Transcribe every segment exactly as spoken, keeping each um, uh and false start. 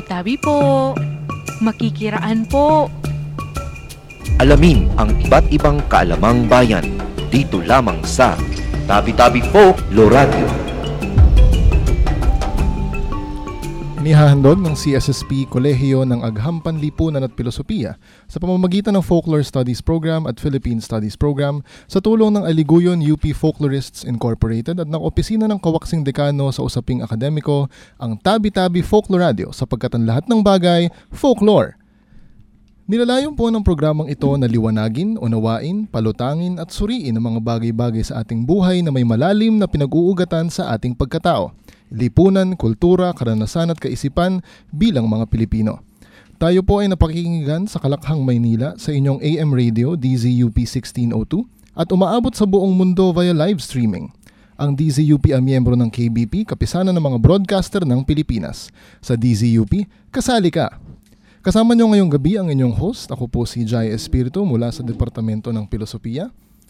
Tabi-tabi po. Makikiraan po. Alamin ang iba't ibang kaalamang bayan dito lamang sa Tabi-Tabi Folklore Radio. Inihahandog ng C S S P Kolehiyo ng Agham Panlipunan at Pilosopiya sa pamamagitan ng Folklore Studies Program at Philippine Studies Program sa tulong ng Aliguyon U P Folklorists Incorporated at ng Opisina ng Kawaksing Dekano sa Usaping Akademiko, ang Tabi-Tabi Folklore Radio, sapagkat ang lahat ng bagay, folklore. Nilalayon po ng programang ito na liwanagin, unawain, palutangin at suriin ang mga bagay-bagay sa ating buhay na may malalim na pinag-uugatan sa ating pagkatao, lipunan, kultura, karanasan at kaisipan bilang mga Pilipino. Tayo po ay napakinggan sa Kalakhang, Maynila sa inyong A M Radio D Z U P sixteen oh two at umaabot sa buong mundo via live streaming. Ang D Z U P ay miyembro ng K B P, Kapisanan ng mga Broadcaster ng Pilipinas. Sa D Z U P, kasali ka! Kasama nyo ngayong gabi ang inyong host. Ako po si Jai Espiritu mula sa Departamento ng Pilosopiya.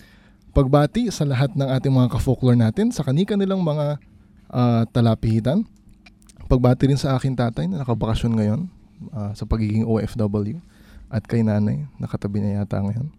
Pagbati sa lahat ng ating mga ka-folklore natin sa kani-kanilang mga uh, talapihitan. Pagbati rin sa aking tatay na nakabakasyon ngayon uh, sa pagiging O F W at kay nanay, nakatabi na yata ngayon.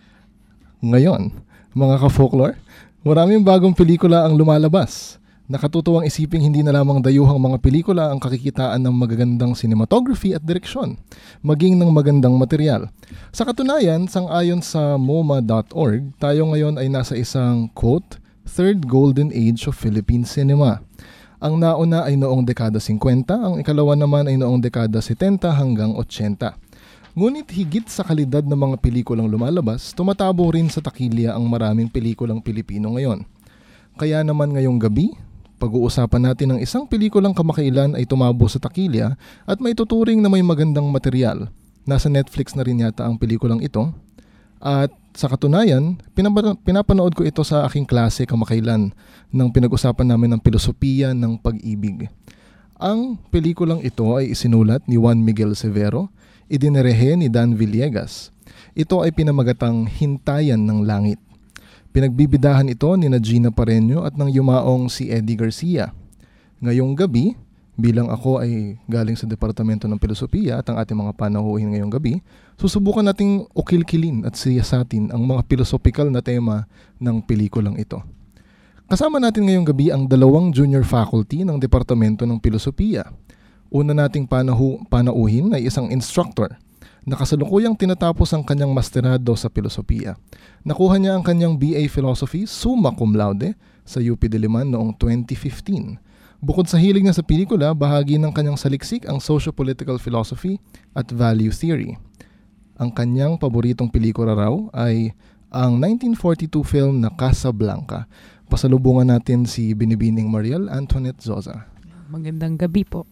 Ngayon, mga ka-folklore, maraming bagong pelikula ang lumalabas. Nakatutuwang isiping hindi na lamang dayuhang mga pelikula ang kakikitaan ng magagandang cinematography at direksyon, maging ng magandang material. Sa katunayan, sang-ayon sa M O M A dot org, tayo ngayon ay nasa isang, quote, third golden age of Philippine cinema. Ang nauna ay noong dekada fifty, ang ikalawa naman ay noong dekada seventy hanggang eighty. Ngunit higit sa kalidad ng mga pelikulang lumalabas, tumatabo rin sa takilya ang maraming pelikulang Pilipino ngayon. Kaya naman ngayong gabi, pag-uusapan natin ng isang pelikulang kamakailan ay tumabo sa takilya at may tuturing na may magandang material. Nasa Netflix na rin yata ang pelikulang ito. At sa katunayan, pinap- pinapanood ko ito sa aking klase kamakailan nang pinag-usapan namin ng filosofiya ng pag-ibig. Ang pelikulang ito ay isinulat ni Juan Miguel Severo, idinerehe ni Dan Villegas. Ito ay pinamagatang Hintayan ng Langit. Pinagbibidahan ito ni Gina Pareño at ng yumaong si Eddie Garcia. Ngayong gabi, bilang ako ay galing sa Departamento ng Pilosopiya at ang ating mga panahuhin ngayong gabi, susubukan nating ukil-kilin at siyasatin ang mga philosophical na tema ng pelikulang ito. Kasama natin ngayong gabi ang dalawang junior faculty ng Departamento ng Pilosopiya. Una nating panahu- panauhin ay isang instructor na kasalukuyang tinatapos ang kanyang masterado sa Pilosopiya. Nakuha niya ang kanyang B A Philosophy summa cum laude sa U P Diliman noong twenty fifteen. Bukod sa hilig niya sa pelikula, bahagi ng kanyang saliksik ang socio-political philosophy at value theory. Ang kanyang paboritong pelikula raw ay ang nineteen forty-two film na Casablanca. Pasalubungan natin si Binibining Mariel Antoinette Zoza. Magandang gabi po.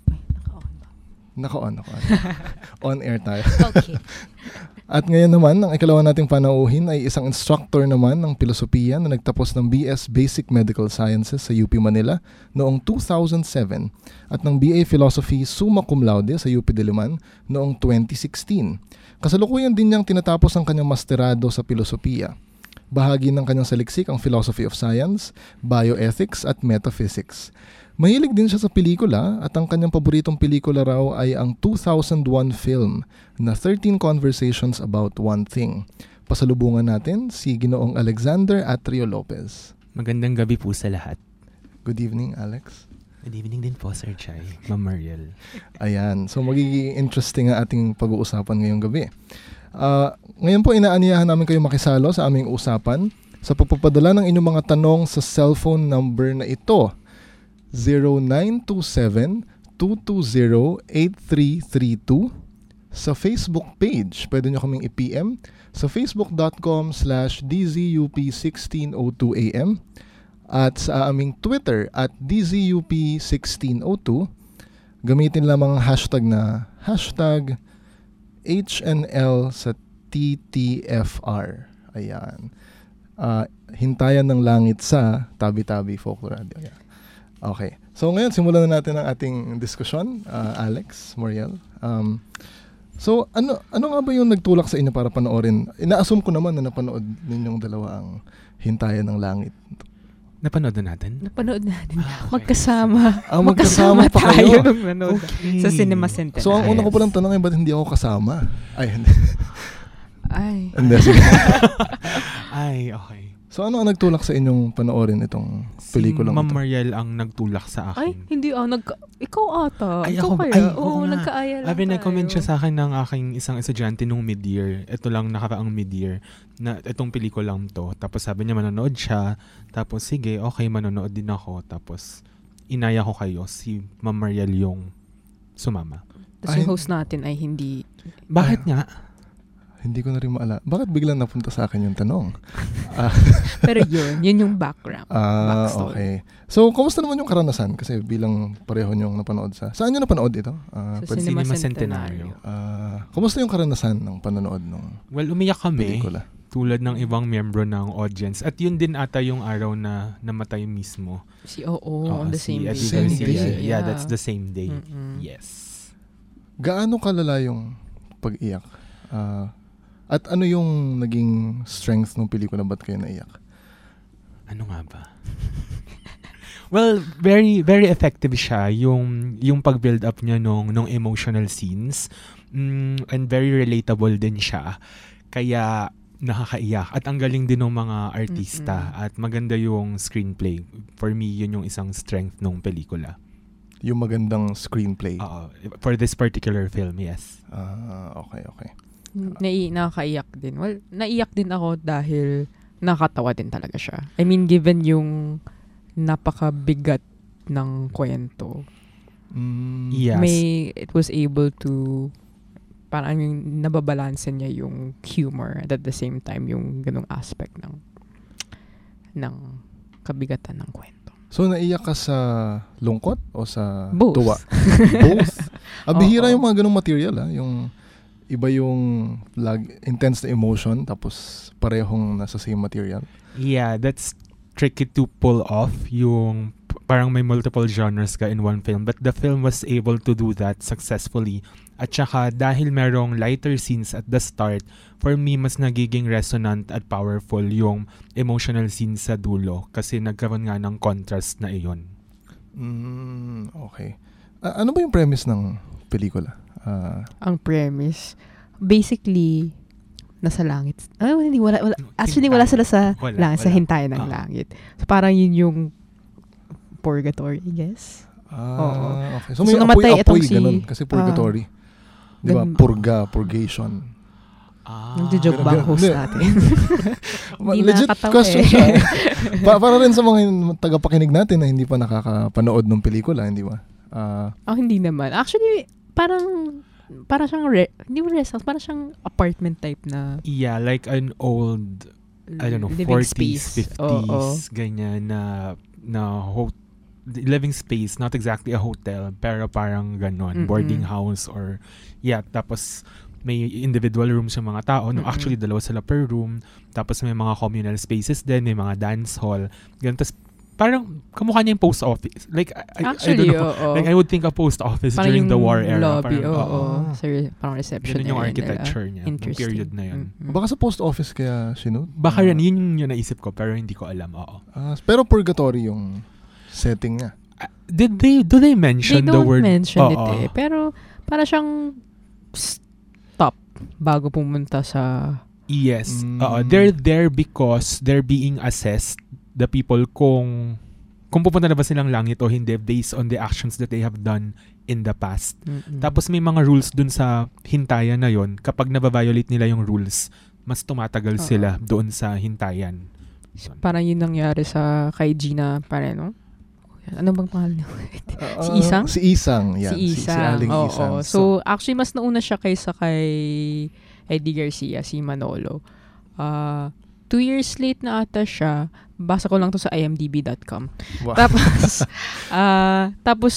Naka-on, naka-on. On air tayo. Okay. At ngayon naman, ang ikalawa nating panauhin ay isang instructor naman ng Pilosopiya na nagtapos ng B S Basic Medical Sciences sa U P Manila noong two thousand seven at ng B A Philosophy summa cum laude sa U P Diliman noong twenty sixteen. Kasalukuyan din niyang tinatapos ang kanyang masterado sa Pilosopiya. Bahagi ng kanyang saliksik ang Philosophy of Science, Bioethics at Metaphysics. Mahilig din siya sa pelikula at ang kanyang paboritong pelikula raw ay ang two thousand one film na thirteen Conversations About One Thing. Pasalubungan natin si Ginoong Alexander Atrio Lopez. Magandang gabi po sa lahat. Good evening, Alex. Good evening din po, Sir Chai, Ma'am Mariel. Ayan, so magiging interesting ang ating pag-uusapan ngayong gabi. Uh, ngayon po inaanyayahan namin kayo makisalo sa aming usapan sa pagpapadala ng inyong mga tanong sa cellphone number na ito. zero nine two seven, two two zero, eight three three two. Sa Facebook page, pwede nyo kaming i-P M sa facebook.com slash dzup1602am at sa aming Twitter at dzup sixteen oh two. Gamitin lamang ang hashtag na hashtag H N L sa T T F R. Ayan. Uh, hintayan ng langit sa Tabi-Tabi Folklore Radio. Ayan. Okay. So ngayon, simulan na natin ang ating diskusyon, uh, Alex, Mariel. Um, so ano ano nga ba yung nagtulak sa inyo para panoorin? Ina-assume ko naman na napanood ninyong dalawa ang Hintayan ng Langit. Napanood na natin? Napanood natin. Ah, okay. Magkasama. Ah, magkasama pa kayo. tayo nung nanood Okay. sa Cinema Centenary. So, ang una ko Yes. palang tanong ay ba't hindi ako kasama? Ay, hindi. Ay. Hindi, sige. Ay, okay. So, ano ang nagtulak sa inyong panoorin itong Si pelikulang Ma'am ito? Mariel ang nagtulak sa Ay, akin. hindi ah. Nag, ikaw ata. Ay, ikaw ako ba? kaya? Ay, Oo, oo nga. nagkaaya lang Abi, nag-comment siya tayo. sa akin ng aking isang estudyante nung mid-year. Ito lang nakaraang mid-year na itong pelikulang to. Tapos sabi niya manonood siya. Tapos sige, okay, manonood din ako. Tapos inaya ko kayo. Si Ma'am Mariel yung sumama. Tapos Ay. yung host natin ay hindi. Bakit nga? Hindi ko na rin maala. Bakit biglang napunta sa akin yung tanong? Ah, Pero yun, yun yung background. ah, Backstory. okay. So, kamusta naman yung karanasan? Kasi bilang pareho niyong napanood sa... Saan niyo napanood ito? Ah, Sa pwede- Cinema Cinema Centenario. Centenario. ah, kamusta yung karanasan ng panonood ng Well, umiyak kami. pelikula? Tulad ng ibang miyembro ng audience. At yun din ata yung araw na namatay mismo. Si Oo, Oo, on the si same day. Eddie Same Garcia. day. Yeah, that's the same day. Mm-mm. Yes. Gaano kalala yung pag-iyak? Ah, at ano yung naging strength ng pelikula? Ba't kayo naiyak? Ano nga ba? Well, very very effective siya yung yung pag-build up niya nung nung emotional scenes. Mm, and very relatable din siya. Kaya nakakaiyak at ang galing din ng mga artista Mm-mm. at maganda yung screenplay. For me, yun yung isang strength ng pelikula. Yung magandang screenplay. Oo, for this particular film, yes. Ah, okay, okay. Nai nakakaiyak din. Well, naiyak din ako dahil nakakatawa din talaga siya. I mean, given yung napakabigat ng kwento. Mm, Yes. May, it was able to, parang yung nababalanse niya yung humor at at the same time yung ganung aspect ng ng kabigatan ng kwento. So, naiyak ka sa lungkot o sa Both. tuwa? Both. Abihira Oo. yung mga ganung material, ah. Yung iba yung lag, intense na emotion tapos parehong nasa same material. Yeah, that's tricky to pull off yung p- parang may multiple genres ka in one film, but the film was able to do that successfully. At saka dahil merong lighter scenes at the start, for me mas nagiging resonant at powerful yung emotional scenes sa dulo kasi nagkaroon nga ng contrast na iyon. Mm, okay. Ah, ano ba yung premise ng pelikula? Ah, Ang premise, basically, nasa langit. Ay, hindi, wala, wala. Actually, wala sila sa Wala, langit, sa wala. hintayan ng Oo. langit. So, parang yun yung purgatory, I guess. ah, okay. So, So, may namatay apoy-apoy, itong si- ganun. Kasi purgatory. Di ba? gan- Purga, purgation. Ah, Nagjo-joke ba ang ganun. host Hindi. natin? Hindi Legit nakakatawa question eh. siya. Pa- para rin sa mga tagapakinig natin na hindi pa nakakapanood ng pelikula, hindi ba? Ah, Oh, hindi naman. Actually, parang, parang siyang, re- hindi mo rest house, parang siyang apartment type na yeah, like an old I don't know, living forties, space. Oo. fifties, ganyan na na ho- living space, not exactly a hotel, pero parang ganon, Mm-mm. boarding house or yeah, tapos may individual rooms yung mga tao. No, Mm-mm. actually, dalawa sila per room. Tapos may mga communal spaces din, may mga dance hall. Ganun. Tapos parang kamukha niya yung post office. Like, I, I- I Actually, don't know. oo. Like, I would think a post office Parang during the yung war era. lobby, Parang, oo. oo. So, parang reception Ganun yung area architecture nila. niya. Yung Interesting. period na yun. Mm-mm. baka sa post office kaya sinod? Baka Ah, rin, yun yung naisip ko, pero hindi ko alam. Oo. ah, pero purgatory yung setting niya. Uh, Did they, do they They mention the don't word? mention it Oo. eh. Pero, para siyang stop bago pumunta sa Yes. Mm. Oo. They're there because they're being assessed, the people, kung kung pupunta na ba silang langit o hindi based on the actions that they have done in the past. Mm-mm. Tapos may mga rules dun sa hintayan na yon. Kapag nababiolate nila yung rules, mas tumatagal Oo. sila doon sa hintayan. parang yun nangyari sa kay Gina Pareno. Ano bang pangalan niya? Ah, Si Isang? Si Isang, yan. Si Isang. Si, Aling Oo, Isang. oo. So, actually, mas nauna siya kaysa kay Eddie Garcia, si Manolo. Uh, two years late na ata siya. Basa ko lang to sa i m d b dot com. Wow. Tapos, ah, tapos,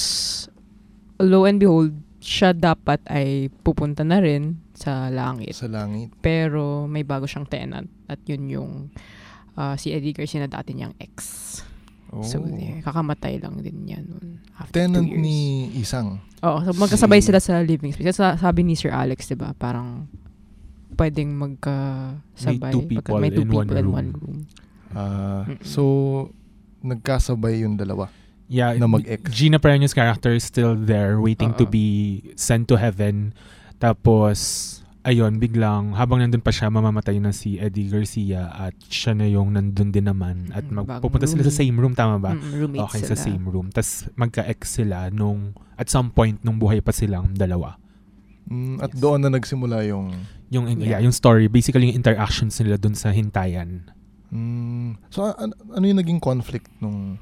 lo and behold, siya dapat ay pupunta na rin sa langit. Sa langit. Pero may bago siyang tenant. At yun yung ah, si Eddie Garcia na dati niyang ex. Oh. So, eh, kakamatay lang din niya nun. After Tenant two years. ni Isang. Oo, so magkasabay Si- sila sa living space. Kasi sa- sabi ni Sir Alex, di ba, parang pwedeng magkasabay. May two Pagka- people may two in one people in room. one room. Ah, Mm-mm. so, nagkasabay yung dalawa Yeah, na mag-ex. Gina Pereño's character is still there waiting Uh-uh. to be sent to heaven. Tapos, ayun, biglang, habang nandun pa siya, mamamatay na si Eddie Garcia at siya na yung nandun din naman. At Mm, magpupunta bagong sila sa same room, tama ba? Mm, roommates Okay, sila. sa same room. Tapos, magka-ex sila nung, at some point, nung buhay pa silang dalawa. Mm, at Yes. doon na nagsimula yung... Yung, Yeah. yeah, yung story, basically yung interactions nila dun sa hintayan. Mm, so, an- ano yung naging conflict nung...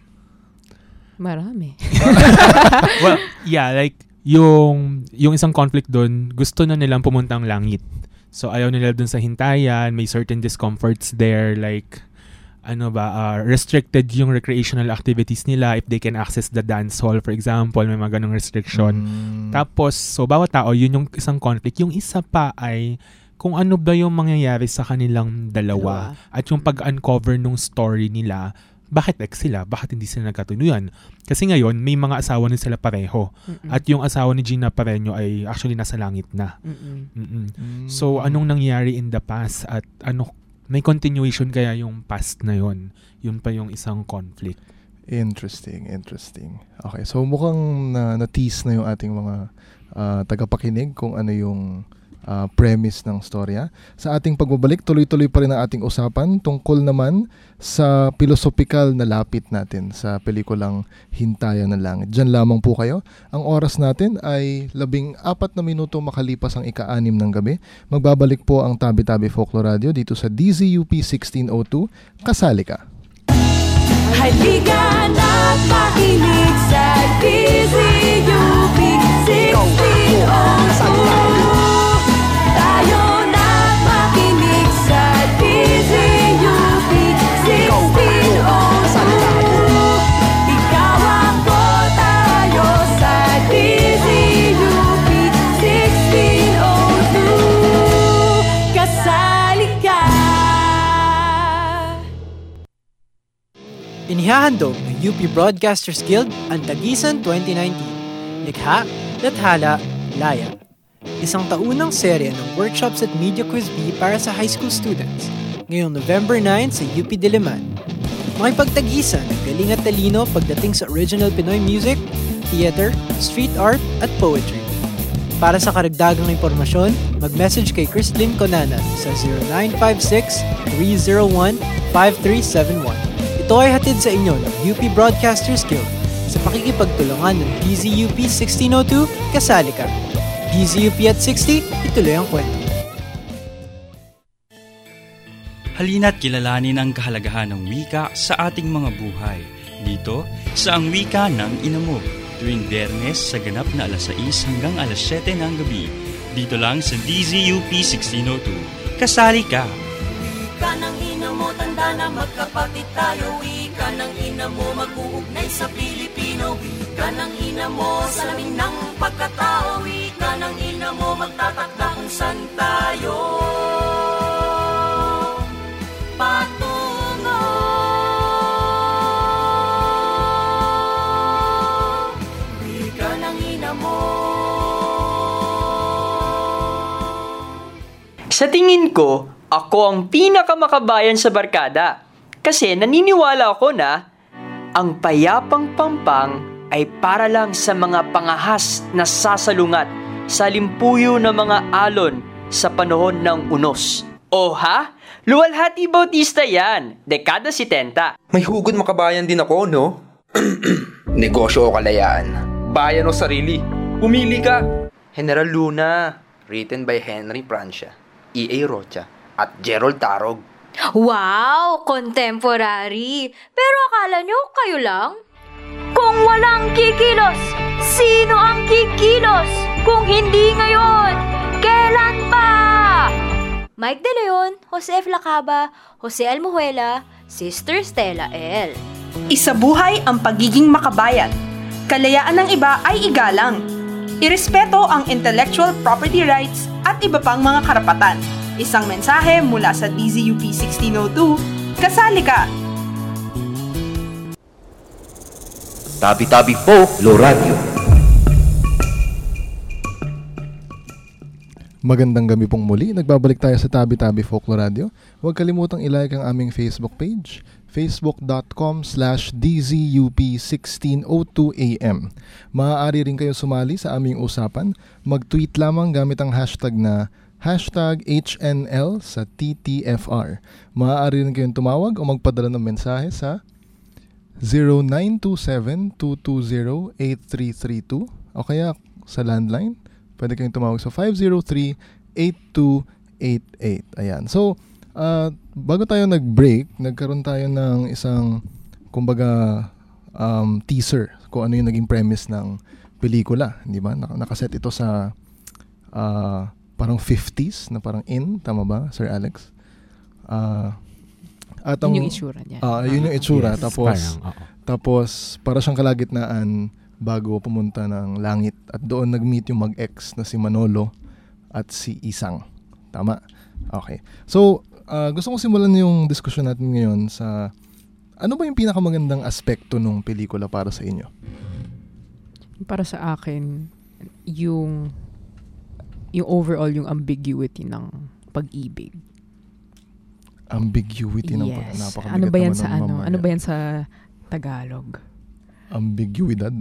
Marami. Well, yeah, like, yung, yung isang conflict dun, gusto na nilang pumuntang langit. So, ayaw nila dun sa hintayan, may certain discomforts there, like, ano ba, uh, restricted yung recreational activities nila if they can access the dance hall, for example, may mga ganong restriction. Mm, Tapos, so, bawat tao, yun yung isang conflict. Yung isa pa ay, kung ano ba yung mangyayari sa kanilang dalawa. At yung pag-uncover nung story nila, bakit ex sila? Bakit hindi sila nagkatuloyan? Kasi ngayon, may mga asawa na sila pareho. Mm-mm. At yung asawa ni Gina Pereño ay actually nasa langit na. Mm-mm. Mm-mm. mm. So, anong nangyari in the past? At ano, may continuation kaya yung past na yon? Yun pa yung isang conflict. Interesting, interesting. Okay, so mukhang na, na-tease na yung ating mga ah, tagapakinig kung ano yung ah, premise ng storya. Sa ating pagbabalik, tuloy-tuloy pa rin ang ating usapan tungkol naman sa philosophical na lapit natin sa pelikulang Hintayan ng Langit. Diyan lamang po kayo. Ang oras natin ay labing apat na minuto makalipas ang ika-anim ng gabi. Magbabalik po ang Tabi-Tabi Folklore Radio dito sa D Z U P sixteen oh two. Kasali ka! Halika na't makinig sa D Z U P sixteen oh two. Tayo na't makinig sa D Z U P sixteen oh two. Ikaw ako, tayo sa D Z U P sixteen oh two. Kasali ka. Inihahandog ng U P Broadcasters Guild ang Tagisan twenty nineteen. Likha, Lathala, Laya. Isang taunang serye ng workshops at media quiz bee para sa high school students. Ngayong November ninth sa U P Diliman. Makipagtagisan ng galing at talino pagdating sa original Pinoy music, theater, street art at poetry. Para sa karagdagang impormasyon, mag-message kay Christlyn Conanan sa zero nine five six, three zero one, five three seven one. Ito ay hatid sa inyo ng U P Broadcasters Guild sa pakikipagtulungan ng D Z U P sixteen oh two, kasali ka. D Z U P at sixty, ituloy ang kwento. Halina't kilalanin ang kahalagahan ng wika sa ating mga buhay. Dito sa Ang Wika ng Ina Mo, tuwing Biyernes sa ganap na alas sais hanggang alas siyete ng gabi. Dito lang sa D Z U P sixteen oh two. Kasali ka! Wika ng ina mo, tanda na magkapatid tayo. Wika ng ina mo, mag-uugnay sa Pilipino. Wika ng ina mo, salamin ng pagkatao. Wika ng ina mo, magtatakda kung saan tayo patungo. Wika ng ina mo. Sa tingin ko, ako ang pinakamakabayan sa barkada. Kasi naniniwala ako na ang payapang pampang ay para lang sa mga pangahas na sasalungat sa limpuyo ng mga alon sa panahon ng unos. O ha? Luwalhati Bautista yan, dekada setenta. May hugod makabayan din ako, no? Negosyo o kalayaan? Bayan o sarili? Pumili ka! General Luna, written by Henry Francia, E A Rocha, at Gerald Tarog. Wow! Contemporary! Pero akala nyo kayo lang? Kung walang kikilos, sino ang kikilos? Kung hindi ngayon, kailan pa? Mike De Leon, Jose F. Lacaba, Jose Almujuela, Sister Stella L. Isabuhay ang pagiging makabayan. Kalayaan ng iba ay igalang. Irespeto ang intellectual property rights at iba pang mga karapatan. Isang mensahe mula sa D Z U P sixteen oh two, kasali ka! Tabi-Tabi Folklore Radio. Magandang gabi pong muli. Nagbabalik tayo sa Tabi-Tabi Folklore Radio. Huwag kalimutang ilike ang aming Facebook page, facebook.com slash dzup1602am. Maaari rin kayo sumali sa aming usapan. Mag-tweet lamang gamit ang hashtag na hashtag H N L sa T T F R. Maaari rin kayong tumawag o magpadala ng mensahe sa zero nine two seven, two two zero, eight three three two o kaya sa landline. Pwede kayong tumawag sa five zero three, eight two eight eight. Ayan. So, uh, bago tayo nag-break, nagkaroon tayo ng isang, kumbaga, um, teaser kung ano yung naging premise ng pelikula. Di ba? Nak- nakaset ito sa uh, parang fifties na parang in. Tama ba, Sir Alex? Uh, at ang, yun yung itsura niya. Uh, yun yung itsura. Yes, tapos, parang, tapos, para siyang kalagitnaan bago pumunta ng langit at doon nag-meet yung mag-ex na si Manolo at si Isang. Tama? Okay. So, uh, gusto kong simulan yung diskusyon natin ngayon sa ano ba yung pinakamagandang aspekto ng pelikula para sa inyo? Para sa akin, yung yung overall, yung ambiguity ng pag-ibig. Ambiguity ng yes. pag napakabigat Ano ba yan naman sa ng ano? mamaya. Ano ba yan sa Tagalog? Ambiguidad.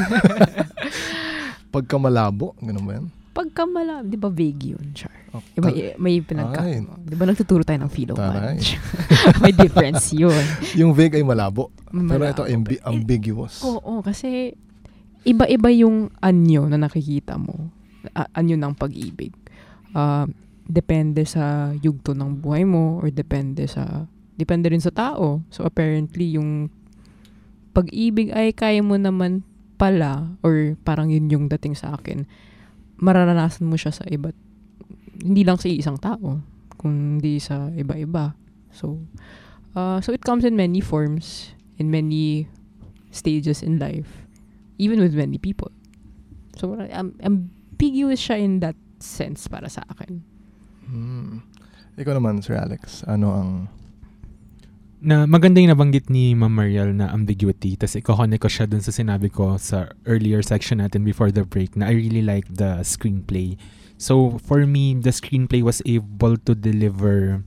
Pagkamalabo, ganun ba yan? Pagkamalabo, di ba vague yun, Char? Okay. May, may pinagka... Ay. Di ba nagtuturo tayo ng philo Taray. punch? May difference yun. Yung vague ay malabo. Malabo. Pero ito ambi- ambiguous. Oo, oh, oh, kasi iba-iba yung anyo na nakikita mo. Uh, anyo ng pag-ibig. Uh, depende sa yugto ng buhay mo or depende sa... Depende rin sa tao. So apparently, yung pag-ibig ay kaya mo naman pala or parang yun yung dating sa akin. Mararanasan mo siya sa iba't hindi lang sa isang tao, kundi sa iba-iba. So, uh, so it comes in many forms, in many stages in life, even with many people. So, um, ambiguous siya in that sense para sa akin. Hmm. Ikaw naman, Sir Alex, ano ang... Na maganda yung nabanggit ni Ma'am Mariel na ambiguity. Tapos iko-connect ko siya dun sa sinabi ko sa earlier section natin before the break na I really like the screenplay. So for me, the screenplay was able to deliver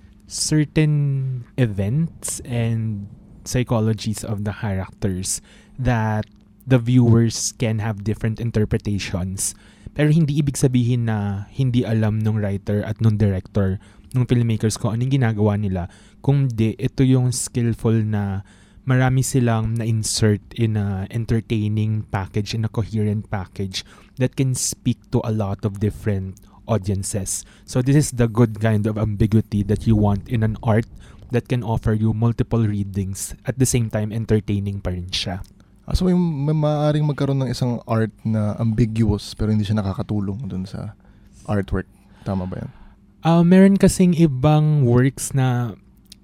certain events and psychologies of the characters that the viewers can have different interpretations. Pero hindi ibig sabihin na hindi alam nung writer at nung director, nung filmmakers ko anong ginagawa nila. Kung di, ito yung skillful na marami silang na-insert in a entertaining package, in a coherent package that can speak to a lot of different audiences. So this is the good kind of ambiguity that you want in an art that can offer you multiple readings at the same time entertaining pa rin siya. Ah, so may, may maaaring magkaroon ng isang art na ambiguous pero hindi siya nakakatulong dun sa artwork. Tama ba yan? Uh, meron kasing ibang works na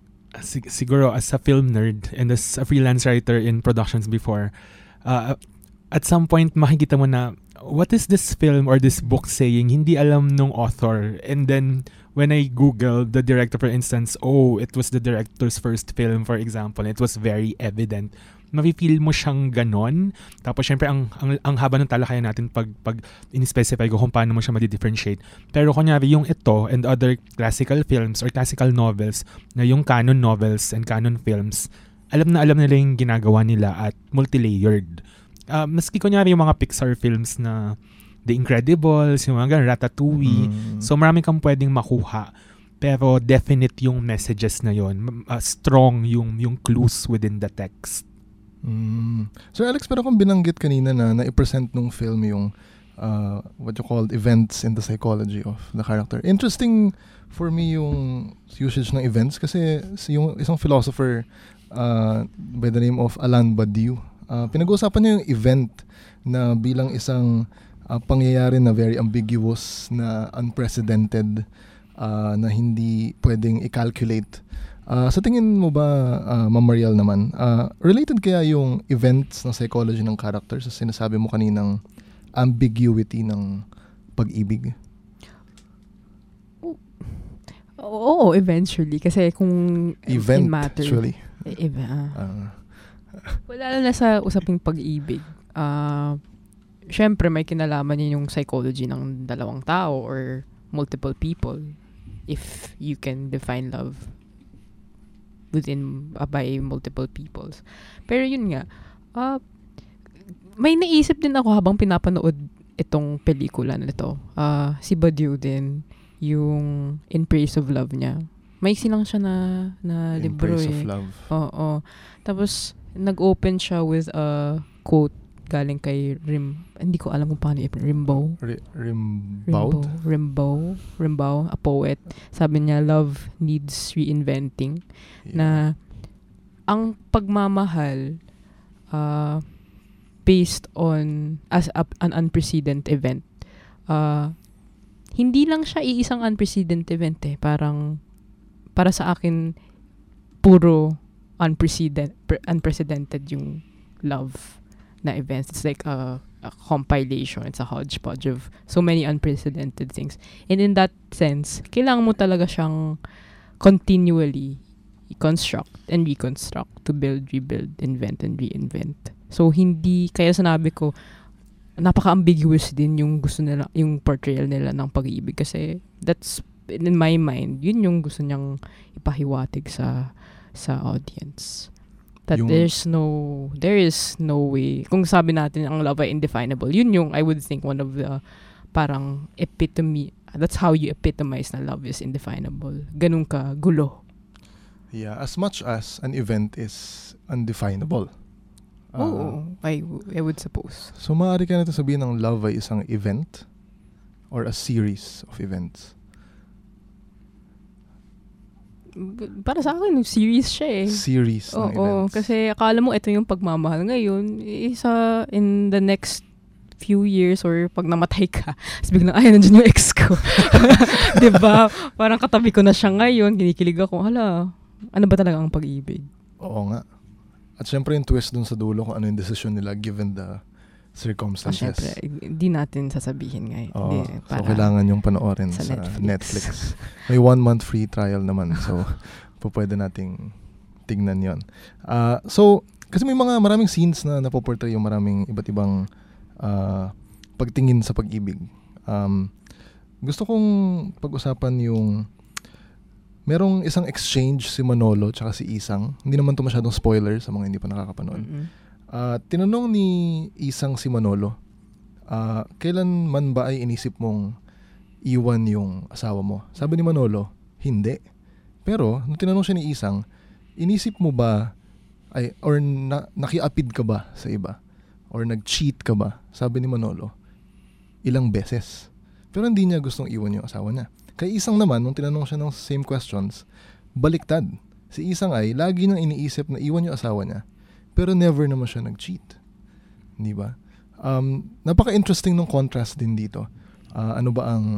sig- siguro as a film nerd and as a freelance writer in productions before, uh, at some point makikita mo na what is this film or this book saying? Hindi alam nung author. And then when I Googled the director, for instance, oh, it was the director's first film, for example. It was very evident. Mafe-feel mo siyang ganon. Tapos syempre ang, ang, ang haba ng talakayan natin pag, pag in-specify ko kung paano mo siya ma-differentiate. Pero kunyari yung ito and other classical films or classical novels na yung canon novels and canon films, alam na alam nila yung ginagawa nila at multi-layered. Uh, maski kunyari yung mga Pixar films na The Incredibles, yung mga ganun, Ratatouille. Mm. So marami kang pwedeng makuha. Pero definite yung messages na yon, uh, strong yung, yung clues within the text. Mm. Sir Alex, pero kung binanggit kanina na na-present nung film yung uh, what you called events in the psychology of the character. Interesting for me yung usage ng events kasi yung isang philosopher uh, by the name of Alain Badiou, uh, pinag-uusapan niya yung event na bilang isang uh, pangyayari na very ambiguous, na unprecedented, uh, na hindi pwedeng i-calculate. Uh, sa tingin mo ba, uh, Ma'am Mariel naman, uh, related kaya yung events ng psychology ng character sa sinasabi mo kaninang ambiguity ng pag-ibig? Oo, eventually. Kasi kung Event, in matter, actually. E- uh, Uh, wala na sa usaping pag-ibig. Uh, Siyempre, may kinalaman yun yung psychology ng dalawang tao or multiple people if you can define love within uh, by multiple peoples. Pero yun nga, uh, may naisip din ako habang pinapanood itong pelikula na ito. Uh, si Badiou din, yung In Praise of Love niya. May silang siya na, na In libro Praise eh. of Love. Oo. Tapos, nag-open siya with a quote galing kay Rim, hindi ko alam kung paano i- Rimbaud. R- Rimbaud? Rimbaud. Rimbaud, a poet. Sabi niya, love needs reinventing. Yeah. Na ang pagmamahal uh, based on as a, an unprecedented event. Uh, hindi lang siya iisang unprecedented event eh. Parang para sa akin puro unprecedented unprecedented yung love na events. It's like a, a compilation. It's a hodgepodge of so many unprecedented things. And in that sense, kailangan mo talaga siyang continually construct and reconstruct to build, rebuild, invent, and reinvent. So, hindi, kaya sinabi ko, napaka-ambiguous din yung gusto nila, yung portrayal nila ng pag-ibig. Kasi, that's, in my mind, yun yung gusto niyang ipahiwatig sa sa audience. That Yung, there's no, there is no way. Kung sabi natin ang love ay indefinable, yun yung, I would think, one of the parang epitome, that's how you epitomize na love is indefinable. Ganun ka, gulo. Yeah, as much as an event is undefinable. Oo, uh, I, I would suppose. So, maaari ka na ito sabihin ng love ay isang event or a series of events. Para sa akin, series siya eh. Series ng Oo, events. kasi akala mo ito yung pagmamahal ngayon. Isa in the next few years or pag namatay ka, tapos biglang, ay, nandiyan yung ex ko. Diba? Parang katabi ko na siya ngayon, kinikilig ako, hala, ano ba talaga ang pag-ibig? Oo nga. At syempre yung twist dun sa dulo kung ano yung decision nila given the circumstances. Oh, syempre, hindi natin sasabihin ngayon. Oo. Hindi, So, kailangan yung panoorin sa, sa Netflix. Netflix. May one month free trial naman. So, po pwede nating tignan yon. Uh, so, kasi may mga maraming scenes na napoportray yung maraming iba't ibang uh, pagtingin sa pag-ibig. Um, gusto kong pag-usapan yung merong isang exchange si Manolo tsaka si Isang. Hindi naman to masyadong spoiler sa mga hindi pa nakakapanood. Mm-hmm. Uh, tinanong ni Isang si Manolo, uh, kailan man ba ay inisip mong iwan yung asawa mo? Sabi ni Manolo, hindi. Pero, nung tinanong siya ni Isang, inisip mo ba, ay, or na, nakiapid ka ba sa iba? Or nag-cheat ka ba? Sabi ni Manolo, ilang beses. Pero hindi niya gustong iwan yung asawa niya. Kay Isang naman, nung tinanong siya ng same questions, baliktad. Si Isang ay lagi nang iniisip na iwan yung asawa niya. Pero never naman siya nag-cheat. Di ba? Um, napaka-interesting ng contrast din dito. Uh, ano ba ang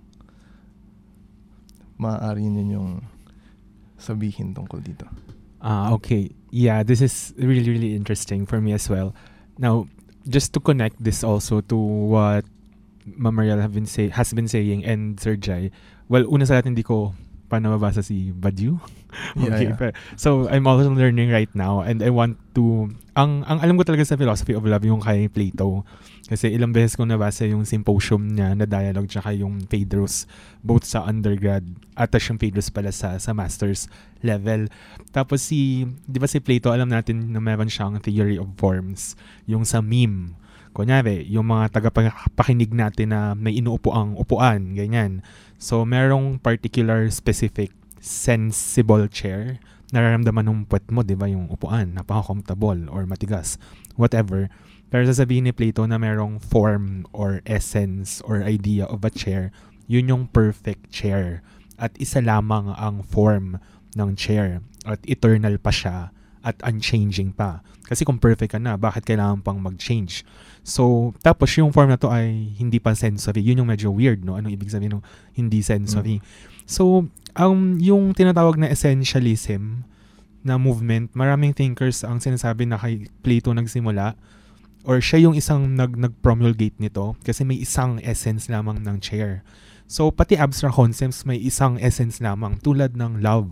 maaari ninyong sabihin tungkol dito? Ah, uh, okay. Yeah, this is really, really interesting for me as well. Now, just to connect this also to what Ma'am Mariel have been say, has been saying and Sir Jai, well, una sa lahat, hindi ko pa nababasa si Badiou. Okay, yeah, yeah. So I'm also learning right now and I want to ang ang alam ko talaga sa philosophy of love yung kay Plato kasi ilang beses ko nabasa yung symposium niya na dialogue tsaka yung Phaedrus both sa undergrad at yung Phaedrus pala sa sa master's level. Tapos si di ba si Plato alam natin na meron siyang theory of forms yung sa meme. Kunyari, yung mga tagapakinig natin na may inuupo ang upuan, ganyan. So, merong particular specific sensible chair, nararamdaman ng puwet mo, di ba, yung upuan, napaka-comfortable or matigas, whatever. Pero sasabihin ni Plato na merong form or essence or idea of a chair, yun yung perfect chair. At isa lamang ang form ng chair. At eternal pa siya at unchanging pa. Kasi kung perfect ka na, bakit kailangan pang mag-change? So, tapos yung form na to ay hindi pa sensory. Yun yung medyo weird, no? Anong ibig sabihin ng hindi sensory? Mm. So, um, yung tinatawag na essentialism na movement, maraming thinkers ang sinasabi na kay Plato nagsimula or siya yung isang nag, nag-promulgate nito kasi may isang essence lamang ng chair. So, pati abstract concepts may isang essence lamang tulad ng love,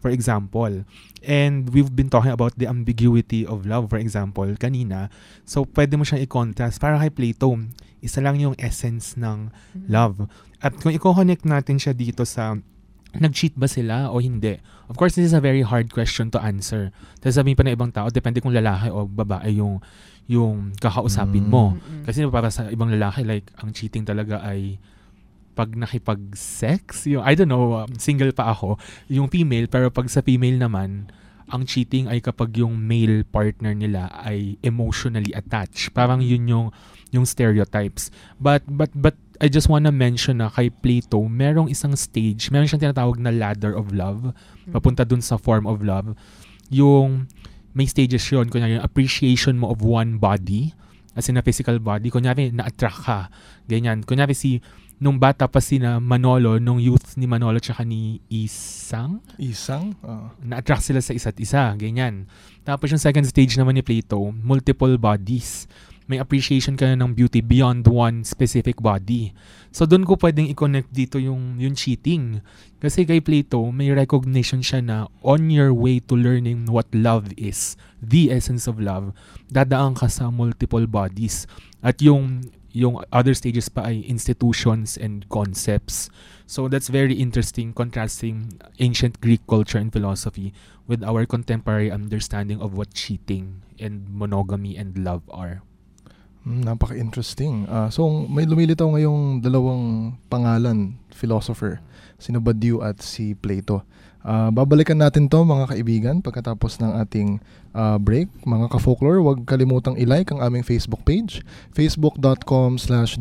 for example. And we've been talking about the ambiguity of love, for example, kanina. So, pwede mo siyang i-contrast. Para kay Plato, isa lang yung essence ng love. At kung i-connect natin siya dito sa nag-cheat ba sila o hindi? Of course, this is a very hard question to answer. Tapos sabihin pa ng ibang tao, depende kung lalaki o babae yung yung kakausapin mo. Mm-hmm. Kasi para sa ibang lalaki, like, ang cheating talaga ay pag nakipag-sex, yung, I don't know, um, single pa ako, yung female, pero pag sa female naman, ang cheating ay kapag yung male partner nila ay emotionally attached. Parang yun yung, yung stereotypes. But, but, but, I just wanna mention na kay Plato, merong isang stage, meron siyang tinatawag na ladder of love, papunta dun sa form of love. Yung, may stages yun, kunyari, yung appreciation mo of one body, as in a physical body, kunyari, na-attract ka, ganyan. Kunyari, si, nung bata pa si na Manolo, nung youth ni Manolo tsaka ni Isang. Isang? Uh. Na-attract sila sa isa't isa, ganyan. Tapos yung second stage naman ni Plato, multiple bodies. May appreciation ka na ng beauty beyond one specific body. So, doon ko pwedeng i-connect dito yung, yung cheating. Kasi kay Plato, may recognition siya na on your way to learning what love is, the essence of love, dadaan ka sa multiple bodies. At yung yung other stages pa ay institutions and concepts. So that's very interesting, contrasting ancient Greek culture and philosophy with our contemporary understanding of what cheating and monogamy and love are. Mm, napaka-interesting. Uh, so may lumilitaw ngayong dalawang pangalan, philosopher, sino Badiou at si Plato. Uh, babalikan natin to mga kaibigan pagkatapos ng ating uh, break. Mga ka-folklore, huwag kalimutang i-like ang aming Facebook page, facebook.com slash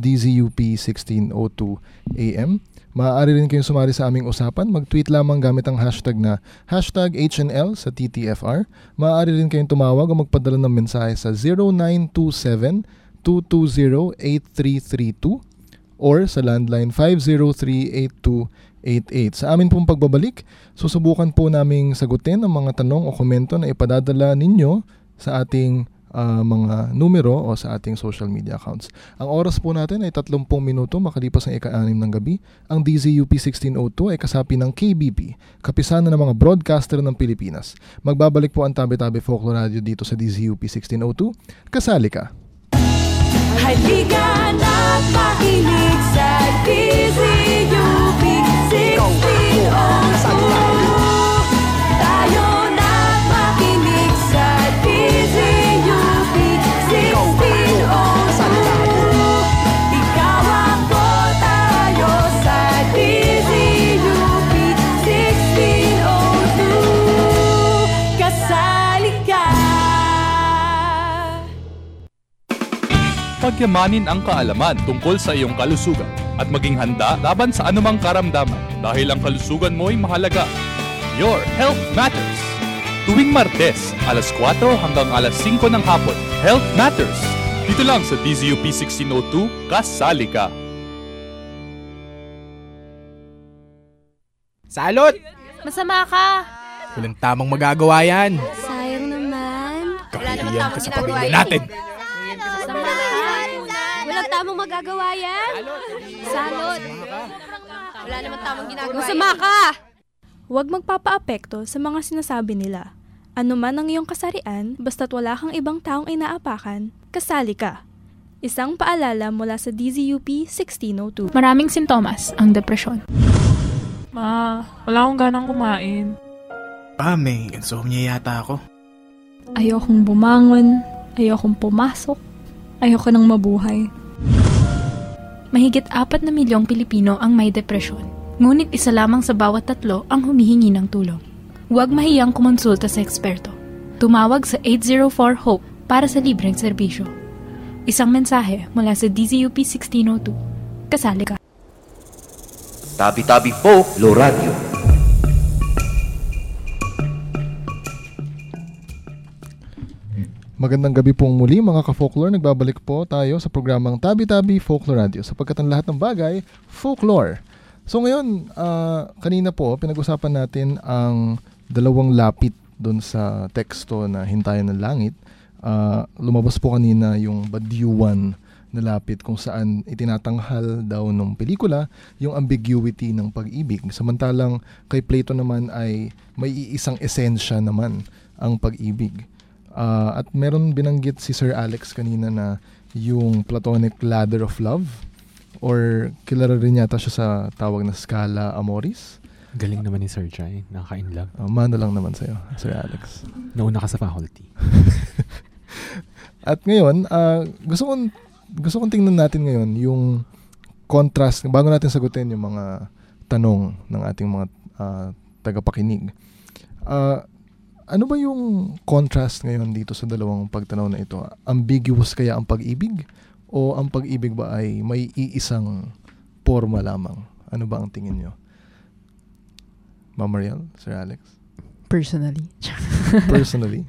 dzup1602am. Maaari rin kayong sumali sa aming usapan. Mag-tweet lamang gamit ang hashtag na hashtag H N L sa T T F R. Maaari rin kayong tumawag o magpadala ng mensahe sa zero nine two seven, two two zero, eight three three two or sa landline five zero three, eight two eight eight. Sa amin pong pagbabalik, susubukan po naming sagutin ang mga tanong o komento na ipadadala ninyo sa ating uh, mga numero o sa ating social media accounts. Ang oras po natin ay thirty minuto makalipas ang ika-anim ng gabi. Ang D Z U P sixteen oh two ay kasapi ng K B P, kapisanan ng mga broadcaster ng Pilipinas. Magbabalik po ang Tabi-Tabi Folklore Radio dito sa D Z U P sixteen oh two. Kasali ka! Halika na't makinig sa D Z U P sixteen oh two. Tayo na't makinig sa D Z U P sixteen oh two. Ikaw ako, tayo sa D Z U P sixteen oh two. Kasali ka! Pagyamanin ang kaalaman tungkol sa iyong kalusugan at maging handa laban sa anumang karamdaman dahil ang kalusugan mo ay mahalaga. Your Health Matters. Tuwing Martes, alas kwatro hanggang alas singko ng hapon. Health Matters. Dito lang sa D Z U P sixteen oh two, kasali ka. Salot! Masama ka! Walang tamang magagawa yan. Sayang naman. Kahihiyan ka sa pamilya natin. Masama ka. Walang tamang magagawa yan. Salot! Wala naman tamang ginagawa. Masama ka! Huwag magpapaapekto sa mga sinasabi nila. Ano man ang iyong kasarian, basta't wala kang ibang taong inaapakan, kasali ka. Isang paalala mula sa D Z U P sixteen oh two. Maraming sintomas ang depresyon. Ma, wala akong ganang kumain. Pa, may insomnia yata ako. Ayokong bumangon, ayokong pumasok, ayoko nang mabuhay. Mahigit apat na milyong Pilipino ang may depresyon. Ngunit isa lamang sa bawat tatlo ang humihingi ng tulong. Huwag mahiyang kumonsulta sa eksperto. Tumawag sa eight zero four HOPE para sa libreng serbisyo. Isang mensahe mula sa D Z U P sixteen oh two. Kasali ka. Tabi-Tabi Folklore Radio. Magandang gabi pong muli mga ka-folklore. Nagbabalik po tayo sa programang Tabi-Tabi Folklore Radio sapagkat ang lahat ng bagay, folklore. So ngayon, uh, kanina po, pinag-usapan natin ang dalawang lapit doon sa teksto na Hintayan ng Langit. Uh, lumabas po kanina yung Badiouan nalapit kung saan itinatanghal daw ng pelikula yung ambiguity ng pag-ibig. Samantalang kay Plato naman ay may iisang esensya naman ang pag-ibig. Uh, at meron binanggit si Sir Alex kanina na yung Platonic ladder of love, or kilala rin yata siya sa tawag na Scala Amoris. Galing naman ni Sir Jai, nakaka-inlove. Uh, mano lang naman sa'yo, Sir Alex. Nauna ka sa faculty. At ngayon, uh, gusto kong gusto kong tingnan natin ngayon yung contrast, bago natin sagutin yung mga tanong ng ating mga uh, tagapakinig. Uh, ano ba yung contrast ngayon dito sa dalawang pagtanaw na ito? Ambiguous kaya ang pag-ibig? O ang pag-ibig ba ay may iisang forma lamang? Ano ba ang tingin nyo? Ma'am Mariel, Sir Alex? Personally. Personally?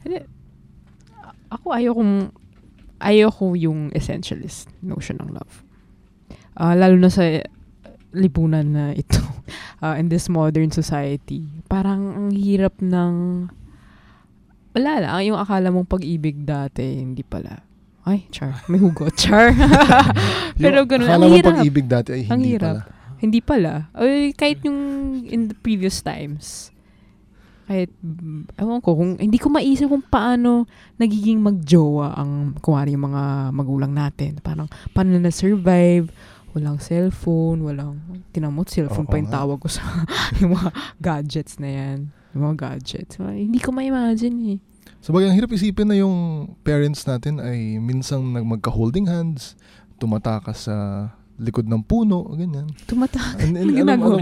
Ako ayokong ayoko yung essentialist notion ng love. Uh, lalo na sa lipunan na ito. Uh, in this modern society. Parang ang hirap ng wala lang. Yung akala mong pag-ibig dati, hindi pala. Ay, char. May hugot. Char. Pero ganun. Ang hirap. Pag-ibig dati ay hindi ang hirap. pala. Hindi pala. Ay, kahit yung in the previous times. Kahit, ewan ko, kung, hindi ko maisip kung paano nagiging magjowa ang, kumari yung mga magulang natin. Parang, paano na survive, walang cellphone, walang, tinamot, cellphone Oo, pa yung nga. Tawag ko sa yung mga gadgets na yan. Yung mga gadgets. Hindi ko ma-imagine eh. So, bagay, ang hirap isipin na yung parents natin ay minsang magka-holding hands, tumatakas sa likod ng puno, ganyan. Tumatakas? And, and, alam, alam,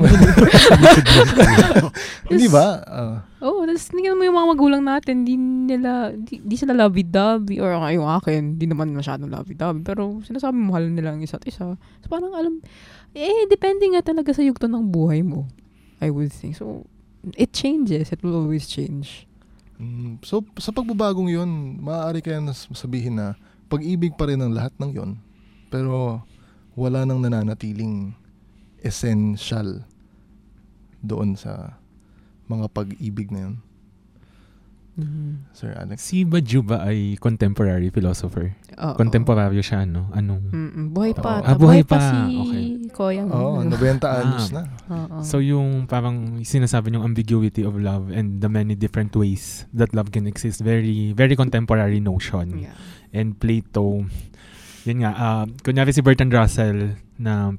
hindi ba? Uh, Oo, oh, tapos tingnan mo yung mga magulang natin, di nila, di, di sila lovey-dovey, or yung akin, di naman masyadong lovey-dovey, pero sinasabi mahal nila ang isa't isa. So parang alam, eh, depende nga talaga sa yugto ng buhay mo, I would think. So, it changes, it will always change. Mm, so, sa pagbabagong yun, maaari kaya sabihin na pag-ibig pa rin ang lahat ng yun, pero wala nang nananatiling essential doon sa mga pag-ibig na yun. Mm-hmm. Sir Alex? Si Badiou ba ay contemporary philosopher? Oo. Contemporary siya, no? Anong? Mm-mm. Buhay pa. Ah, buhay pa. si Okay. Koyang. Oo, ninety anyos Ah. na. Oo. So yung parang sinasabi yung ambiguity of love and the many different ways that love can exist, very very contemporary notion. Yeah. And Plato, yun nga, uh, kunyari si Bertrand Russell na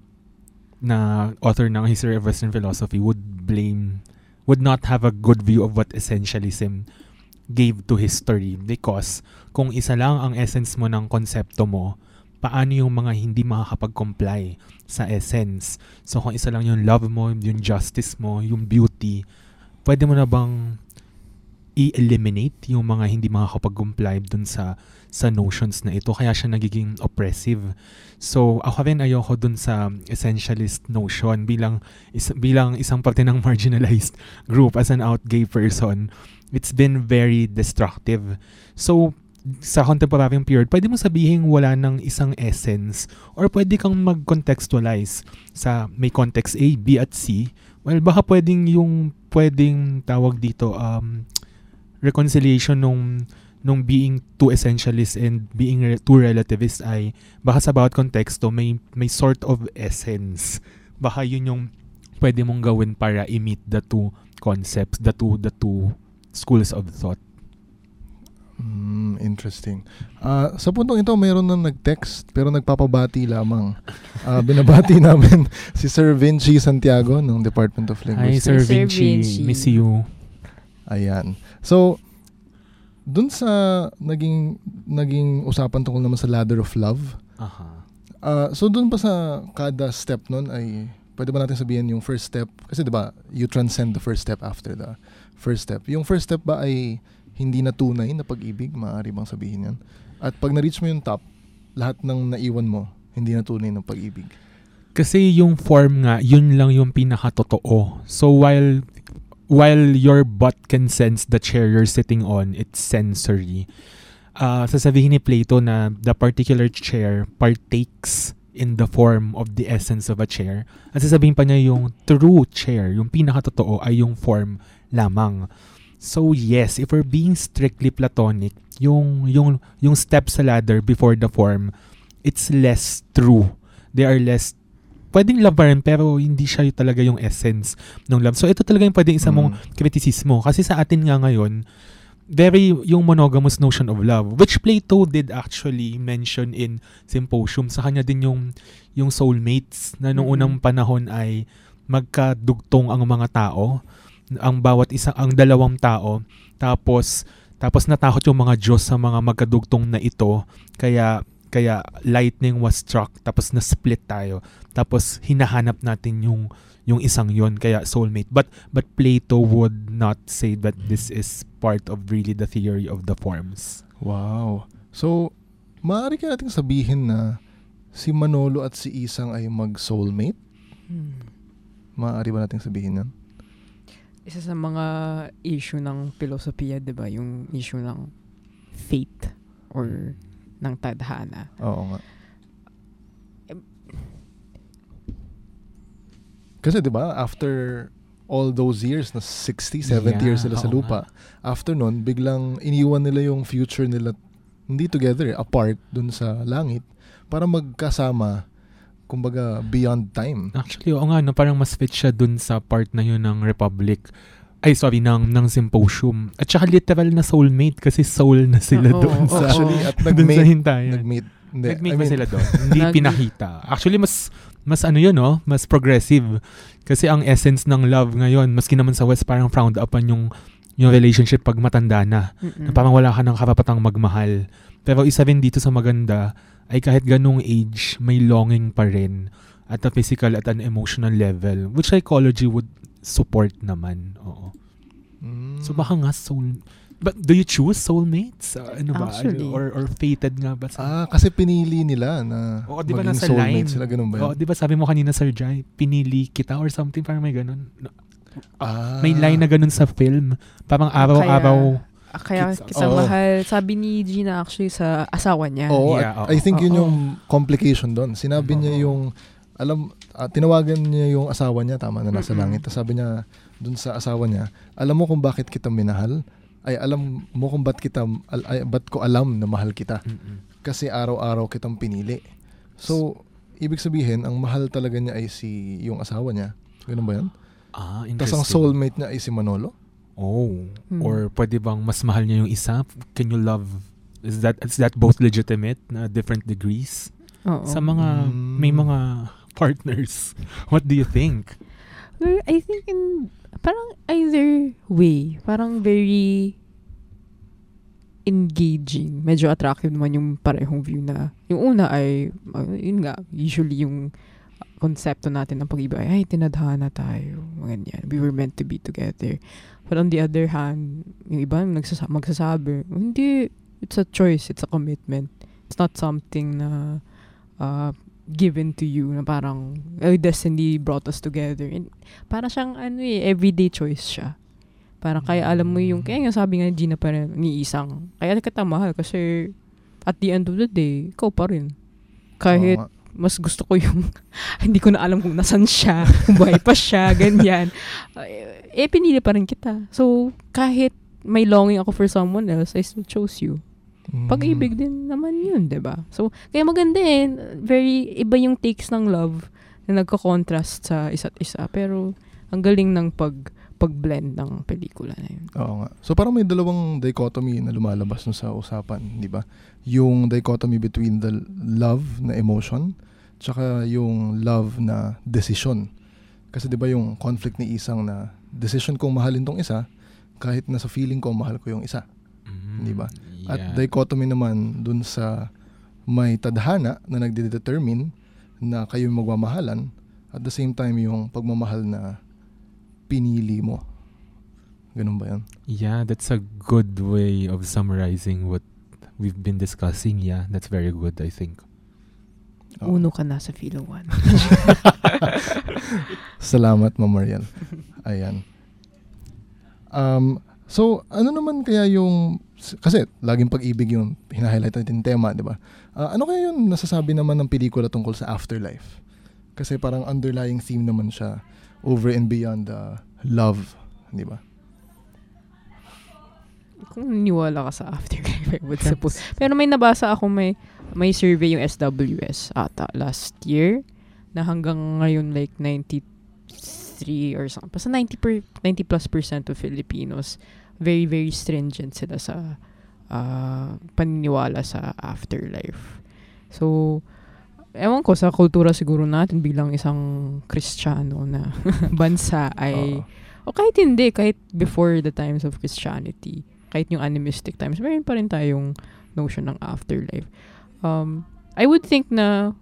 na author ng History of Western Philosophy would blame, would not have a good view of what essentialism gave to history, because kung isa lang ang essence mo ng konsepto mo, paano yung mga hindi makakapag-comply sa essence? So kung isa lang yung love mo, yung justice mo, yung beauty, pwede mo na bang i-eliminate yung mga hindi makakapag-comply dun sa sa notions na ito, kaya siya nagiging oppressive. So ako rin ayoko dun sa essentialist notion bilang is, bilang isang parte ng marginalized group as an out gay person. It's been very destructive. So sa contemporary period, pwede mo sabihin wala ng isang essence, or pwede kang mag-contextualize sa may context A, B at C. Well, baka pwedeng yung pwedeng tawag dito um reconciliation nung nung being too essentialist and being re- too relativist ay baka sa bawat konteksto may may sort of essence. Baka yun yung pwede mong gawin para i-meet the two concepts, the two the two schools of thought. Mm, interesting. Uh, sa puntong ito, mayroon nang nag-text pero nagpapabati lamang. Uh, binabati namin si Sir Vinci Santiago ng Department of Linguistics. Hi Sir Vinci, Sir Vinci. Miss you. Ayan. So, dun sa naging naging usapan tungkol naman sa ladder of love. Aha. Uh, so dun pa sa kada step nun ay pwede ba natin sabihin yung first step, kasi 'di ba you transcend the first step after the first step. Yung first step ba ay hindi na tunay na pag-ibig, maaari bang sabihin yan? At pag na-reach mo yung top, lahat ng naiwan mo hindi na tunay na pag-ibig. Kasi yung form nga, yun lang yung pinakatotoo. So while while your butt can sense the chair you're sitting on, it's sensory. Uh, sasabihin ni Plato na the particular chair partakes in the form of the essence of a chair. At sasabihin pa niya yung true chair, yung pinakatotoo ay yung form lamang. So yes, if we're being strictly Platonic, yung yung yung step sa ladder before the form it's less true. They are less, pwedeng love pa rin, pero hindi siya yung talaga yung essence ng love. So ito talaga yung pwedeng isa mong mm. kritisismo. Kasi sa atin nga ngayon, very yung monogamous notion of love, which Plato did actually mention in Symposium. Sa kanya din yung, yung soulmates na noong unang panahon ay magkadugtong ang mga tao, ang bawat isa, ang dalawang tao, tapos tapos natakot yung mga Diyos sa mga magkadugtong na ito, kaya kaya lightning was struck, tapos na-split tayo, tapos hinahanap natin yung yung isang yon, kaya soulmate. But but Plato would not say that this is part of really the theory of the forms. Wow. So maaari ka nating sabihin na si Manolo at si Isang ay mag-soulmate? Hmm. Maaari ba nating sabihin yan? Isa sa mga issue ng filosofiya, di ba? Yung issue ng fate or ng tadhana. Oo nga. Kasi di ba, after all those years, na sixty, seventy yeah, years sila sa lupa, nga. After nun, biglang iniwan nila yung future nila, hindi together, apart dun sa langit, para magkasama, kumbaga, beyond time. Actually, oo nga, no, parang mas fit siya dun sa part na yun ng Republic. Ay, sorry, ng, ng Symposium. At saka literal na soulmate kasi soul na sila oh, doon oh, sa, actually, at nag-mate, sa hintayan. Nag-mate. Hindi, nag-mate I mean, ba sila doon? Hindi pinakita. Actually, mas, mas ano yun, no? Mas progressive. Kasi ang essence ng love ngayon, maski naman sa West, parang frowned upon yung, yung relationship pag matanda na. Mm-mm. Na parang wala ka ng karapatang magmahal. Pero isa rin dito sa maganda, ay kahit ganung age, may longing pa rin at a physical at an emotional level, which psychology would support naman. Oo. Mm. So baka nga soul... But do you choose soulmates? Uh, ano ba? Actually. Or, or fated nga ba? Sa... Ah, kasi pinili nila na Oo, di ba maging nasa soulmates line? Sila, ganun ba yun? Oo, di ba sabi mo kanina, Sir Jai, pinili kita or something, parang may ganun. Ah. May line na ganun sa film. Parang araw-araw... Kaya kita oh. mahal. Sabi ni Gina actually sa asawa niya. Oo, yeah, I think yun yung complication doon. Sinabi niya yung, alam, uh, tinawagan niya yung asawa niya, tama na nasa mm-hmm. langit. Sabi niya doon sa asawa niya, alam mo kung bakit kita minahal? Ay, alam mo kung ba't kita, al, ay, ba't ko alam na mahal kita? Mm-hmm. Kasi araw-araw kitang pinili. So, ibig sabihin, ang mahal talaga niya ay si yung asawa niya. Ganun ba yan? Ah, interesting. Tapos ang soulmate niya ay si Manolo? Oh, hmm. Or pwede bang mas mahal niya yung isa? Can you love? Is that is that both legitimate na different degrees? Oo. Sa mga mm. may mga partners, what do you think? Well, I think in parang either way, parang very engaging, medyo attractive naman yung parehong view na yung una ay uh, yun nga usually yung konsepto natin ng pag-ibig ay, ay tinadhana tayo, ganyan. We were meant to be together. But on the other hand, yung iba nagsasa- magsasabi, hindi, it's a choice, it's a commitment. It's not something na uh, given to you, na parang, oh, destiny brought us together. And parang siyang, ano eh, everyday choice siya. Parang kaya alam mo yung, kaya nga sabi nga Gina pa rin, ni Isang, kaya kita mahal kasi at the end of the day, ikaw pa rin. Kahit, oh, mas gusto ko yung, hindi ko na alam kung nasan siya, kung buhay pa siya, ganyan. Eh, pinili pa rin kita. So, kahit may longing ako for someone else, I still chose you. Mm. Pag-ibig din naman yun, diba? So, kaya maganda eh. Very, iba yung takes ng love na nagko-contrast sa isa't isa. Pero, ang galing ng pag, pag-blend ng pelikula na yun. Oo nga. So, parang may dalawang dichotomy na lumalabas no sa usapan, di ba? Yung dichotomy between the love na emotion tsaka yung love na decision. Kasi di ba yung conflict ni Isang na decision kong mahalin tong isa kahit nasa feeling ko mahal ko yung isa. Mm, di ba? Yeah. At dichotomy naman dun sa may tadhana na nagde-determine na kayo magmamahalan at the same time yung pagmamahal na pinili mo. Ganun ba yan? Yeah, that's a good way of summarizing what we've been discussing. Yeah, that's very good, I think. Oh. Uno ka na sa Philo one. Salamat, Ma'am Mariel. Ayan. Um, so, ano naman kaya yung, kasi laging pag-ibig yung hinahighlight natin tema, di ba? Uh, ano kaya yung nasasabi naman ng pelikula tungkol sa afterlife? Kasi parang underlying theme naman siya over and beyond uh, love, di ba? Kung niniwala ka sa afterlife, I would suppose. Pero may nabasa ako may may survey yung S W S ata last year na hanggang ngayon like ninety-three or something. Basta ninety, per, ninety plus percent of Filipinos, very, very stringent sila sa uh, paniniwala sa afterlife. So, ewan ko, sa kultura siguro natin bilang isang Kristiyano na bansa ay, uh, o kahit hindi, kahit before the times of Christianity, kahit yung animistic times, meron pa rin tayong notion ng afterlife. Um, I would think na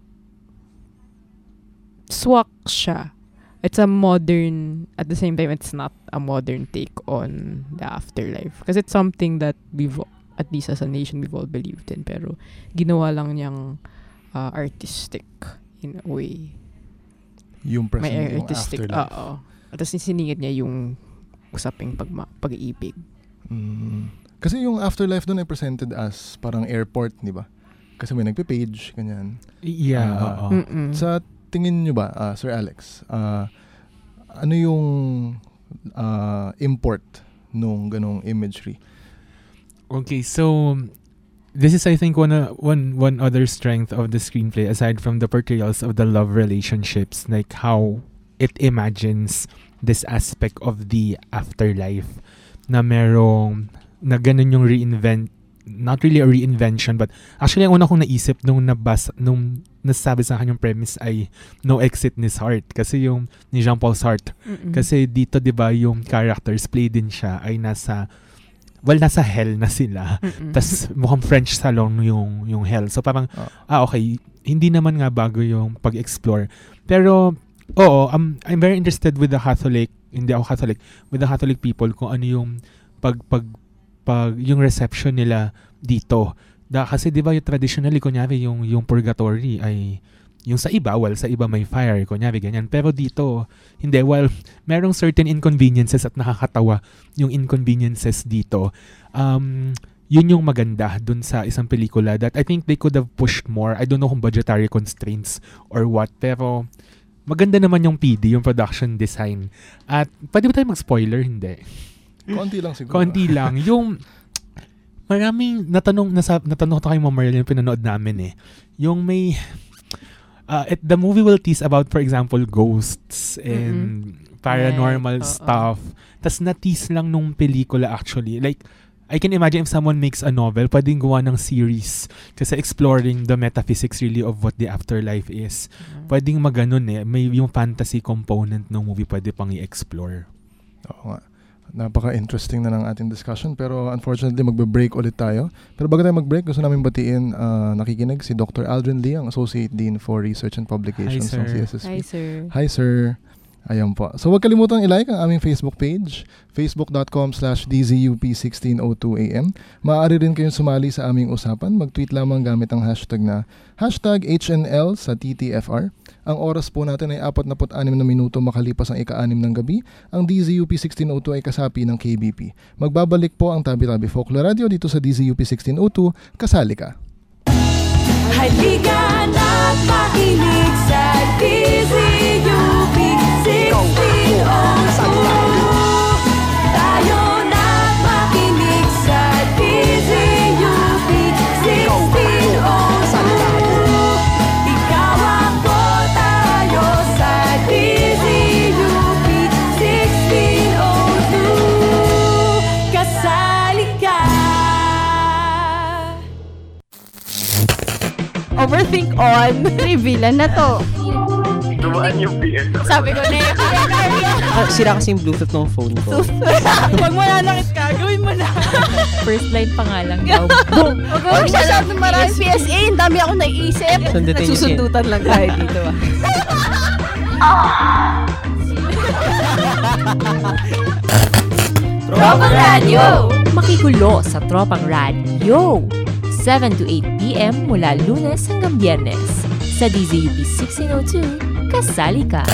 swak siya. It's a modern, at the same time, it's not a modern take on the afterlife. Because it's something that we've, at least as a nation, we've all believed in. Pero ginawa lang niyang uh, artistic in a way. Yung present, may yung artistic, afterlife. Oo. At tapos siningit niya yung usaping pagma- pag-iibig. Mm. Kasi yung afterlife doon ay presented as parang airport, di ba? Kasi may nagpe-page, ganyan. Yeah. Uh, sa tingin nyo ba, uh, Sir Alex, uh, ano yung uh, import nung ganong imagery? Okay, so this is, I think, one uh, one one other strength of the screenplay, aside from the portrayals of the love relationships, like how it imagines this aspect of the afterlife na merong na ganun yung reinvent, not really a reinvention, but actually ang una kong naisip nung nabasa, nung nasabi sa akin yung premise ay No Exit ni Sartre, kasi yung ni Jean-Paul Sartre. Mm-mm. Kasi dito, di ba, yung characters play din siya ay nasa, well, nasa hell na sila. Tas mukhang French salon yung yung hell. So parang, oh. ah, okay, hindi naman nga bago yung pag-explore. Pero, oo, um, I'm very interested with the Catholic, hindi ako Catholic, with the Catholic people kung ano yung pag, pag, pag yung reception nila dito. Da, kasi di ba yung traditionally, kunyari, yung, yung purgatory ay, yung sa iba, well, sa iba may fire, kunyari, ganyan. Pero dito, hindi, well, merong certain inconveniences at nakakatawa yung inconveniences dito. Um, yun yung maganda dun sa isang pelikula that I think they could have pushed more. I don't know kung budgetary constraints or what, pero maganda naman yung P D, yung production design. At pwede ba tayo mag-spoiler? Hindi. Konti lang siguro. Konti lang. Yung maraming natanong, nasa, natanong ko kay Ma'am Marilyn, pinanood namin eh. Yung may, uh, it, the movie will tease about, for example, ghosts and mm-hmm. paranormal right. stuff. Tas na-tease lang nung pelikula actually. Like, I can imagine if someone makes a novel, pwedeng gawa ng series. Kasi exploring the metaphysics really of what the afterlife is. Mm-hmm. Pwedeng maganon eh. May yung fantasy component ng movie pwede pang i-explore. Oo nga. Napaka-interesting na ng ating discussion, pero unfortunately magbe-break ulit tayo. Pero bago tayo mag-break, gusto namin batiin uh, nakikinig si Doctor Aldrin Lee, ang Associate Dean for Research and Publications ng C S S P. Hi, sir. Hi, sir. Ayan po. So huwag kalimutang i-like ang aming Facebook page, facebook.com slash DZUP1602AM. Maaari rin kayong sumali sa aming usapan. Mag-tweet lamang gamit ang hashtag na hashtag H N L sa T T F R. Ang oras po natin ay forty-six na minuto makalipas ang ika-anim ng gabi. Ang D Z U P sixteen oh two ay kasapi ng K B P. Magbabalik po ang Tabi-Tabi Folklore Radio dito sa D Z U P sixteen oh two. Kasali ka! Halika na't makinig sa D Z U P sixteen oh two. Tayo na't makinig sa D Z U P sixteen oh two. Ikaw ako, tayo sa D Z U P sixteen oh two. Kasali ka! Overthink on. Reveal na to. Dumaan yung P S. Sabi ko na yun. Ah, sira kasi yung Bluetooth ng phone ko. Huwag mo nanakit ka. Gawin mo na. First line pa nga lang daw. Boom! Huwag mo masyadong maraming P S A. Ang dami ako naiisip. Nagsusundutan lang tayo dito. Tropang Radio! Makigulo sa Tropang Radio. seven to eight p.m. mula Lunes hanggang Biyernes. Sa D Z U P sixteen oh two, kasali ka!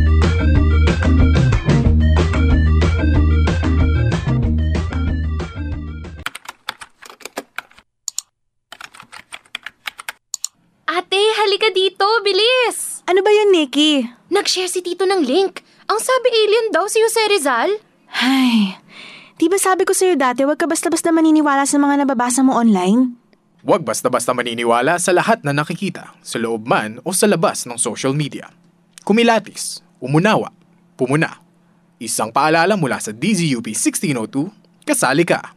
Ate, halika dito! Bilis! Ano ba yun, Nikki? Nag-share si Tito ng link. Ang sabi alien daw si Jose Rizal. Ay, di ba sabi ko sa'yo dati, huwag ka basta-basta maniniwala sa mga nababasa mo online? Huwag basta-basta maniniwala sa lahat na nakikita, sa loob man o sa labas ng social media. Kumilatis, umunawa, pumuna. Isang paalala mula sa D Z U P sixteen oh two, kasali ka!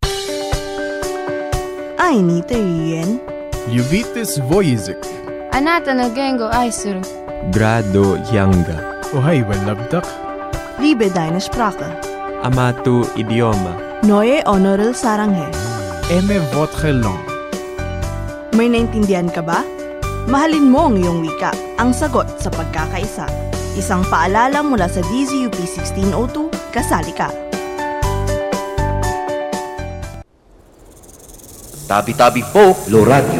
愛にという言 Uvitis voizic. あなたの言語を愛する Grado Yanga. Ohaywan labdak. Liebe deine Sprache. Amatu idioma. Neue Honorel Saranghe. Aime votre langue. May naintindihan ka ba? Mahalin mo ang iyong wika, ang sagot sa pagkakaisa. Isang paalala mula sa D Z U P sixteen oh two, kasali ka! Tabi-Tabi Folklore Radio.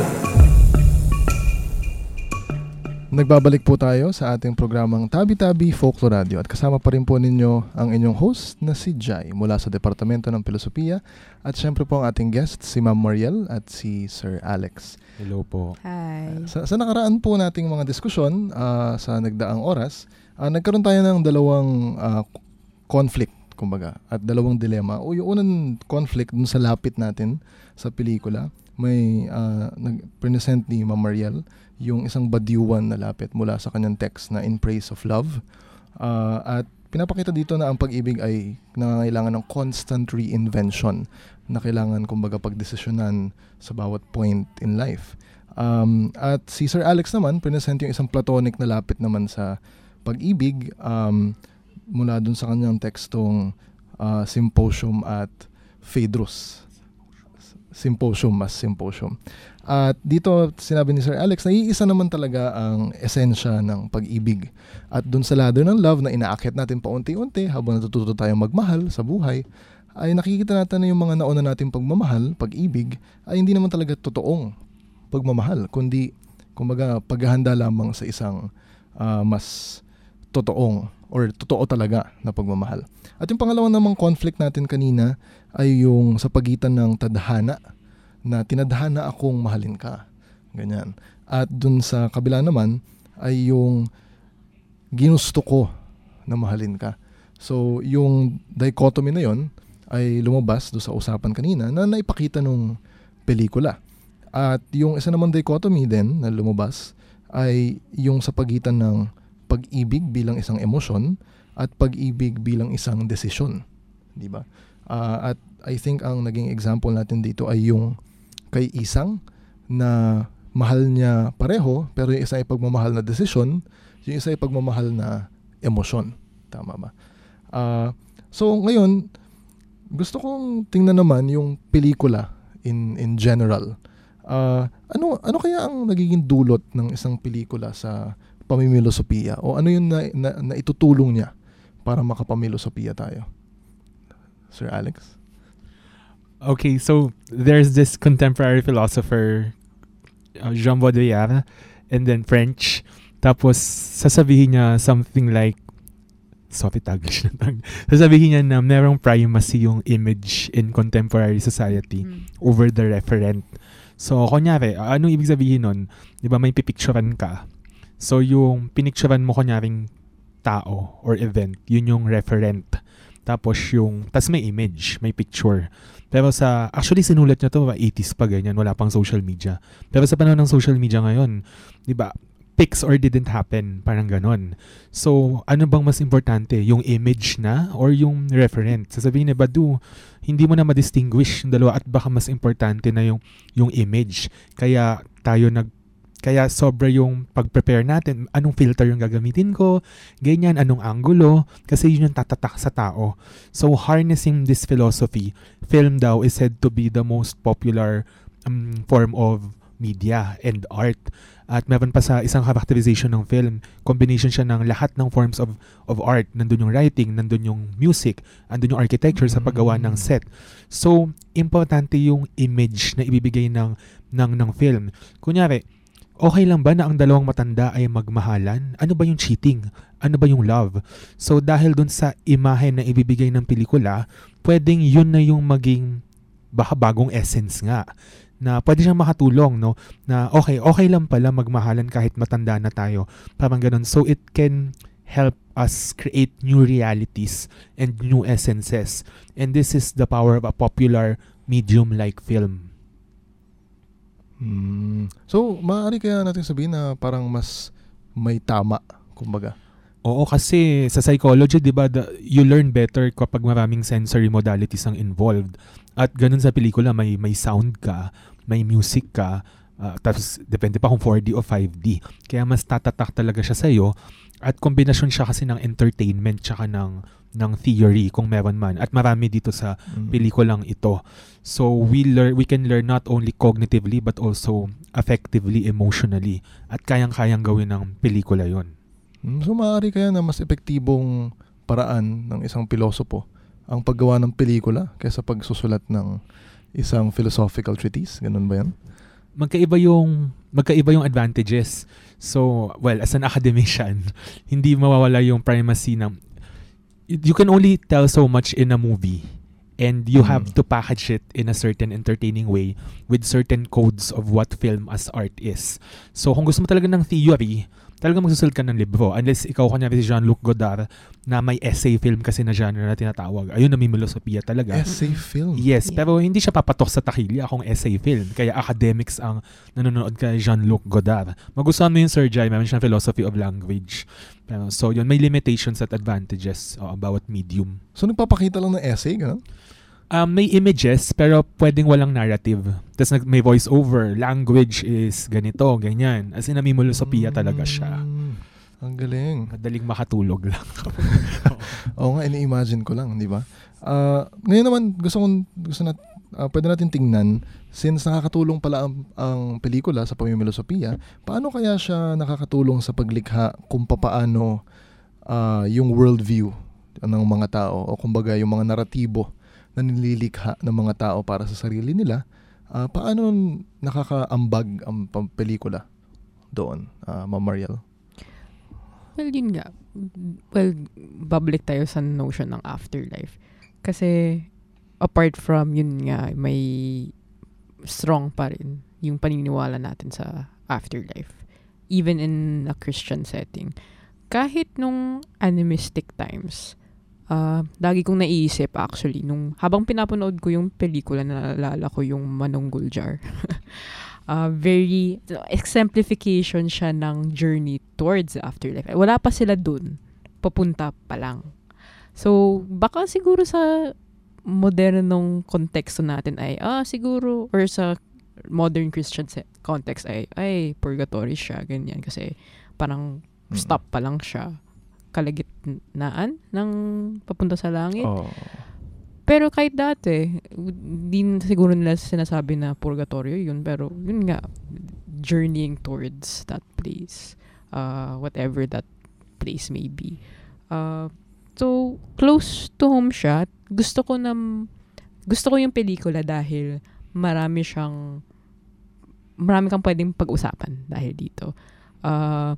Nagbabalik po tayo sa ating programang Tabi-Tabi Folklore Radio at kasama pa rin po ninyo ang inyong host na si Jai mula sa Departamento ng Pilosopiya at syempre po ang ating guest si Ma'am Mariel at si Sir Alex. Hello po. Hi. Sa, sa nakaraan po nating mga diskusyon uh, sa nagdaang oras, uh, nagkaroon tayo ng dalawang uh, conflict, kumbaga, at dalawang dilema. O yung unang conflict dun sa lapit natin sa pelikula, may uh, nag-present ni Ma'am Mariel yung isang badiwan na lapit mula sa kanyang text na In Praise of Love. Uh, at pinapakita dito na ang pag-ibig ay nangangailangan ng constant reinvention na kailangan kumbaga pagdesisyonan sa bawat point in life. Um, at si Sir Alex naman, present yung isang platonic na lapit naman sa pag-ibig um, mula dun sa kanyang tekstong uh, Symposium at Phaedrus. Symposium mas Symposium. At dito sinabi ni Sir Alex na iisa naman talaga ang esensya ng pag-ibig. At dun sa ladder ng love na inaakit natin paunti-unti habang natututo tayong magmahal sa buhay, ay nakikita natin na yung mga nauna nating pagmamahal, pag-ibig, ay hindi naman talaga totoong pagmamahal, kundi kumbaga paghahanda lamang sa isang uh, mas totoong or totoo talaga na pagmamahal. At yung pangalawa namang conflict natin kanina ay yung sa pagitan ng tadhana, na tinadhana akong mahalin ka. Ganyan. At dun sa kabila naman ay yung ginusto ko na mahalin ka. So yung dichotomy na yon ay lumabas do sa usapan kanina na naipakita nung pelikula. At yung isa namang dichotomy din na lumabas ay yung sa pagitan ng pag-ibig bilang isang emosyon at pag-ibig bilang isang desisyon. Di ba? Uh, at I think ang naging example natin dito ay yung kay Isang na mahal niya pareho pero yung isa ay pagmamahal na desisyon, yung isa ay pagmamahal na emosyon. Tama ba? Uh, so ngayon, gusto kong tingnan naman yung pelikula in in general. Uh, ano ano kaya ang nagiging dulot ng isang pelikula sa pamimilosopiya o ano yung na, na, na itutulong niya para makapamilosopiya tayo? Sir Alex? Okay, so there's this contemporary philosopher uh, Jean Baudrillard and then French. Tapos sasabihin niya something like Sophie Taglish na tag. Sasabihin niya na merong primacy yung image in contemporary society mm. over the referent. So, kunyari, anong ibig sabihin nun? Di ba may pipicturean ka? So, yung pinicturean mo kunyaring tao or event, yun yung referent. Tapos yung, tas may image, may picture. Pero sa, actually sinulat niya to, eighties pa ganyan, wala pang social media. Pero sa panahon ng social media ngayon, di ba, pics or didn't happen, parang ganon. So, ano bang mas importante? Yung image na or yung referent? Sasabihin ni Badu, hindi mo na ma-distinguish yung dalawa at baka mas importante na yung, yung image. Kaya tayo nag, kaya sobra yung pag-prepare natin. Anong filter yung gagamitin ko? Ganyan, anong angulo? Kasi yun yung tatatak sa tao. So, harnessing this philosophy, film daw is said to be the most popular um, form of media and art. At meron pa sa isang characterization ng film, combination siya ng lahat ng forms of of art. Nandun yung writing, nandun yung music, nandun yung architecture sa paggawa ng set. So, importante yung image na ibibigay ng, ng, ng film. Kunyari, okay lang ba na ang dalawang matanda ay magmahalan? Ano ba yung cheating? Ano ba yung love? So, dahil dun sa imahe na ibibigay ng pelikula, pwedeng yun na yung maging baka bagong essence nga. Na pwede siyang makatulong, no? Na okay, okay lang pala magmahalan kahit matanda na tayo. Parang ganun. So, it can help us create new realities and new essences. And this is the power of a popular medium like film. Hmm. So, maaari kaya natin sabihin na parang mas may tama, kumbaga. Oo, kasi sa psychology, di ba, the, you learn better kapag maraming sensory modalities ang involved. At ganun sa pelikula, may may sound ka, may music ka, uh, tapos depende pa kung four D o five D. Kaya mas tatatak talaga siya sa'yo. At kombinasyon siya kasi ng entertainment tsaka ng, ng theory kung meron man. At marami dito sa mm. pelikulang ito. So we learn, we can learn not only cognitively but also affectively, emotionally. At kayang-kayang gawin ng pelikula yon. So maaari kaya na mas epektibong paraan ng isang pilosopo ang paggawa ng pelikula kaysa pagsusulat ng isang philosophical treatise? Ganun ba yan? Magkaiba yung magkaiba yung advantages. So, well, as an academician, hindi mawawala yung primacy ng you can only tell so much in a movie and you mm. have to package it in a certain entertaining way with certain codes of what film as art is. So, kung gusto mo talaga ng theory, talaga magsusulat ka ng libro. Unless ikaw kunyari si Jean-Luc Godard na may essay film kasi na genre na tinatawag. Ayun na may filosofiya talaga. Essay film? Yes, yeah. Pero hindi siya papatok sa takilya kung essay film. Kaya academics ang nanonood kay Jean-Luc Godard. Magustuhan mo yung Sir Jai, meron siyang philosophy of language. Pero, so yun, may limitations at advantages uh, bawat medium. So nagpapakita lang ng essay, gano'n? Um, may images pero pwedeng walang narrative. Tapos may voice over. Language is ganito, ganyan. As in, namimulosopia mm, talaga siya. Ang galing. Madaling makatulog lang. Oo nga, ini-imagine ko lang, di ba? Uh, ngayon naman, gusto kong, gusto na, uh, pwede natin tingnan, since nakakatulong pala ang, ang pelikula sa pamimilosopia, paano kaya siya nakakatulong sa paglikha kung papaano uh, yung worldview ng mga tao o kumbaga yung mga naratibo na nililikha ng mga tao para sa sarili nila, uh, paano nakakaambag ang pelikula doon, uh, Ma'am Mariel? Well, yun nga. Well, babalik tayo sa notion ng afterlife. Kasi, apart from yun nga, may strong pa rin yung paniniwala natin sa afterlife. Even in a Christian setting. Kahit nung animistic times, Uh, lagi kong naiisip actually nung habang pinapanood ko yung pelikula, naalala ko yung Manunggul Jar. uh, very exemplification siya ng journey towards the afterlife. Wala pa sila dun, papunta pa lang. So baka siguro sa modernong konteksto natin ay ah siguro, or sa modern Christian context ay ay purgatory siya, ganyan, kasi parang mm-hmm. stop pa lang siya, kalagitnaan ng papunta sa langit. Oh. Pero kahit dati, di siguro nila sinasabi na purgatorio yun, pero yun nga, journeying towards that place, uh, whatever that place may be. Uh, so, close to home siya. Gusto ko na, gusto ko yung pelikula dahil marami siyang, marami kang pwedeng pag-usapan dahil dito. Uh,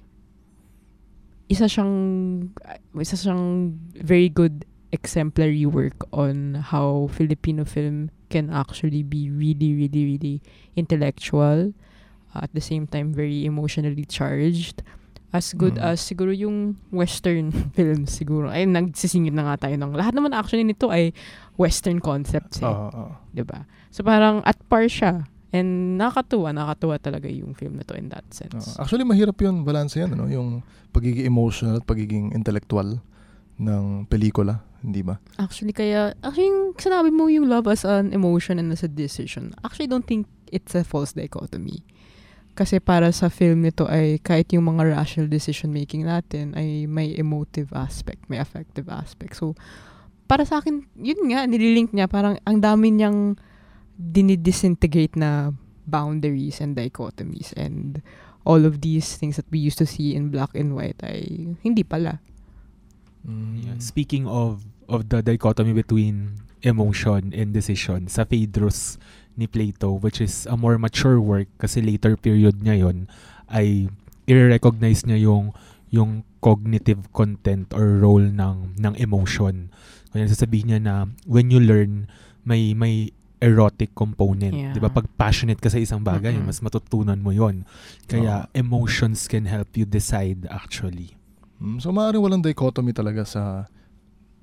isa siyang isa siyang very good exemplary work on how Filipino film can actually be really, really, really intellectual, uh, at the same time very emotionally charged. As good mm. as siguro yung Western films siguro. Ay, nagsisingit na nga tayo ng lahat naman actually nito ay Western concepts eh. Uh, uh. Diba? So parang at par siya. And nakakatuwa, nakakatuwa talaga yung film na to in that sense. Uh, actually, mahirap yun, balance yan, ano? Yung pagiging emotional at pagiging intellectual ng pelikula, hindi ba? Actually, kaya, actually, yung sinabi mo yung love as an emotion and as a decision, actually, I don't think it's a false dichotomy. Kasi para sa film nito ay kahit yung mga rational decision making natin ay may emotive aspect, may affective aspect. So, para sa akin, yun nga, nililink niya, parang ang dami niyang dinidisintegrate na boundaries and dichotomies, and all of these things that we used to see in black and white ay hindi pala. Mm. Yeah. Speaking of of the dichotomy between emotion and decision, sa Phaedrus ni Plato, which is a more mature work kasi later period niya yun, ay i-recognize niya yung yung cognitive content or role ng ng emotion. Kaya sasabihin niya na when you learn, may may erotic component. Yeah. Di ba? Pag passionate ka sa isang bagay, mm-hmm. mas matutunan mo yon. Kaya oh. emotions can help you decide actually. Mm, so maaaring walang dichotomy talaga sa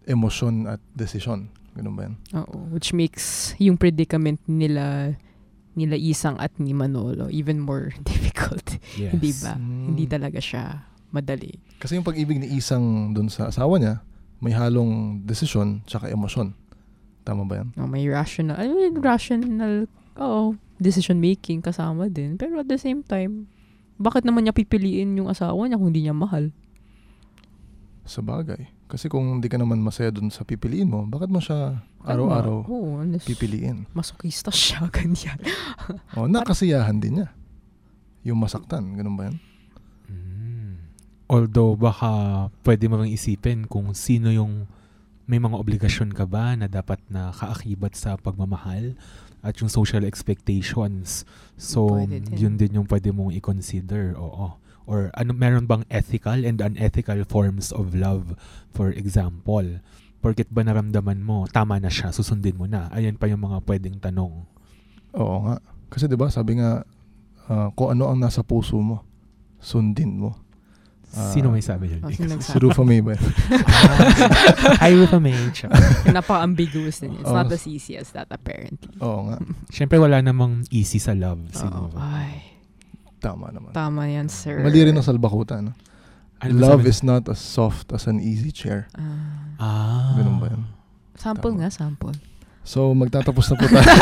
emosyon at desisyon. Ganun ba yan? Oo. Which makes yung predicament nila nila Isang at ni Manolo, even more difficult. Yes. Hindi ba? Mm. Hindi talaga siya madali. Kasi yung pag-ibig ni Isang dun sa asawa niya, may halong desisyon tsaka emosyon. Tama ba yan? Oh, may rational, I mean, rational, oh, decision making kasama din. Pero at the same time, bakit naman niya pipiliin yung asawa niya kung hindi niya mahal? Sa bagay. Kasi kung hindi ka naman masaya dun sa pipiliin mo, bakit mo siya araw-araw oh, pipiliin? Masokista siya, ganyan. O, nakasiyahan din niya. Yung masaktan, ganun ba yan? Although baka pwede mo ring isipin kung sino yung may mga obligasyon ka ba na dapat na kaakibat sa pagmamahal at yung social expectations. So, Pwede din. yun din yung pwede mong i-consider. Oo. Or ano, meron bang ethical and unethical forms of love? For example, porket ba naramdaman mo, tama na siya, susundin mo na. Ayan pa yung mga pwedeng tanong. Oo nga. Kasi diba, sabi nga, uh, kung ano ang nasa puso mo, sundin mo. Uh, Sino may sabi yun? Oh, sino si Rufa May ba? Hi, Rufa May. Napaka-ambiguous din. It's Oh. not as easy as that, apparently. Oo nga. Siyempre, wala namang easy sa love. Oo. Ay. Tama naman. Tama yan, sir. Mali rin ang salbakutan. No? Ano ba Love sabi? is not as soft as an easy chair. Ah. Ganun ba yan? Sample nga, sample. So, magtatapos na po tayo.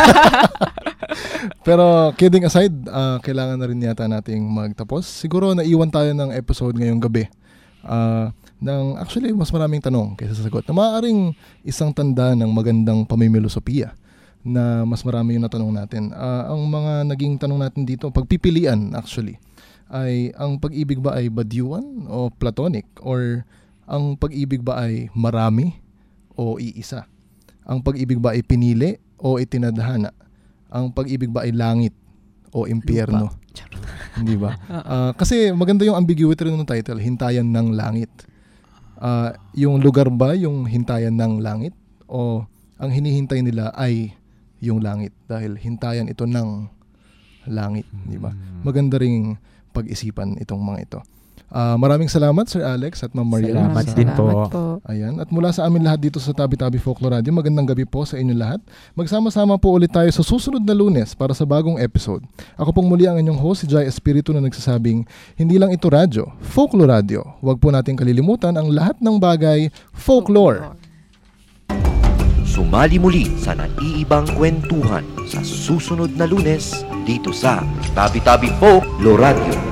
Pero, kidding aside, uh, kailangan na rin yata nating magtapos. Siguro, naiwan tayo ng episode ngayong gabi. Uh, ng, actually, mas maraming tanong kaysa sa sagot. Na maaaring isang tanda ng magandang pamimilosopiya na mas marami yung natanong natin. Uh, ang mga naging tanong natin dito, pagpipilian actually, ay ang pag-ibig ba ay badyuan o platonic? Or ang pag-ibig ba ay marami o iisa? Ang pag-ibig ba ay pinili o itinadhana? Ang pag-ibig ba ay langit o impyerno? Hindi ba? Uh, kasi maganda yung ambiguity rin ng title, Hintayan ng Langit. Uh, yung lugar ba yung hintayan ng langit? O ang hinihintay nila ay yung langit? Dahil hintayan ito ng langit. Di ba? Maganda ring pag-isipan itong mga ito. Uh, maraming salamat Sir Alex at Ma'am Mariel. Salamat din po. Ayan. At mula sa amin lahat dito sa Tabi-Tabi Folklore Radio, magandang gabi po sa inyo lahat. Magsama-sama po ulit tayo sa susunod na Lunes para sa bagong episode. Ako pong muli ang inyong host, si Jai Espiritu, na nagsasabing, hindi lang ito radyo, Folklore Radio. Huwag po nating kalilimutan ang lahat ng bagay folklore. Sumali muli sa naiibang kwentuhan sa susunod na Lunes dito sa Tabi-Tabi Folklore Radio.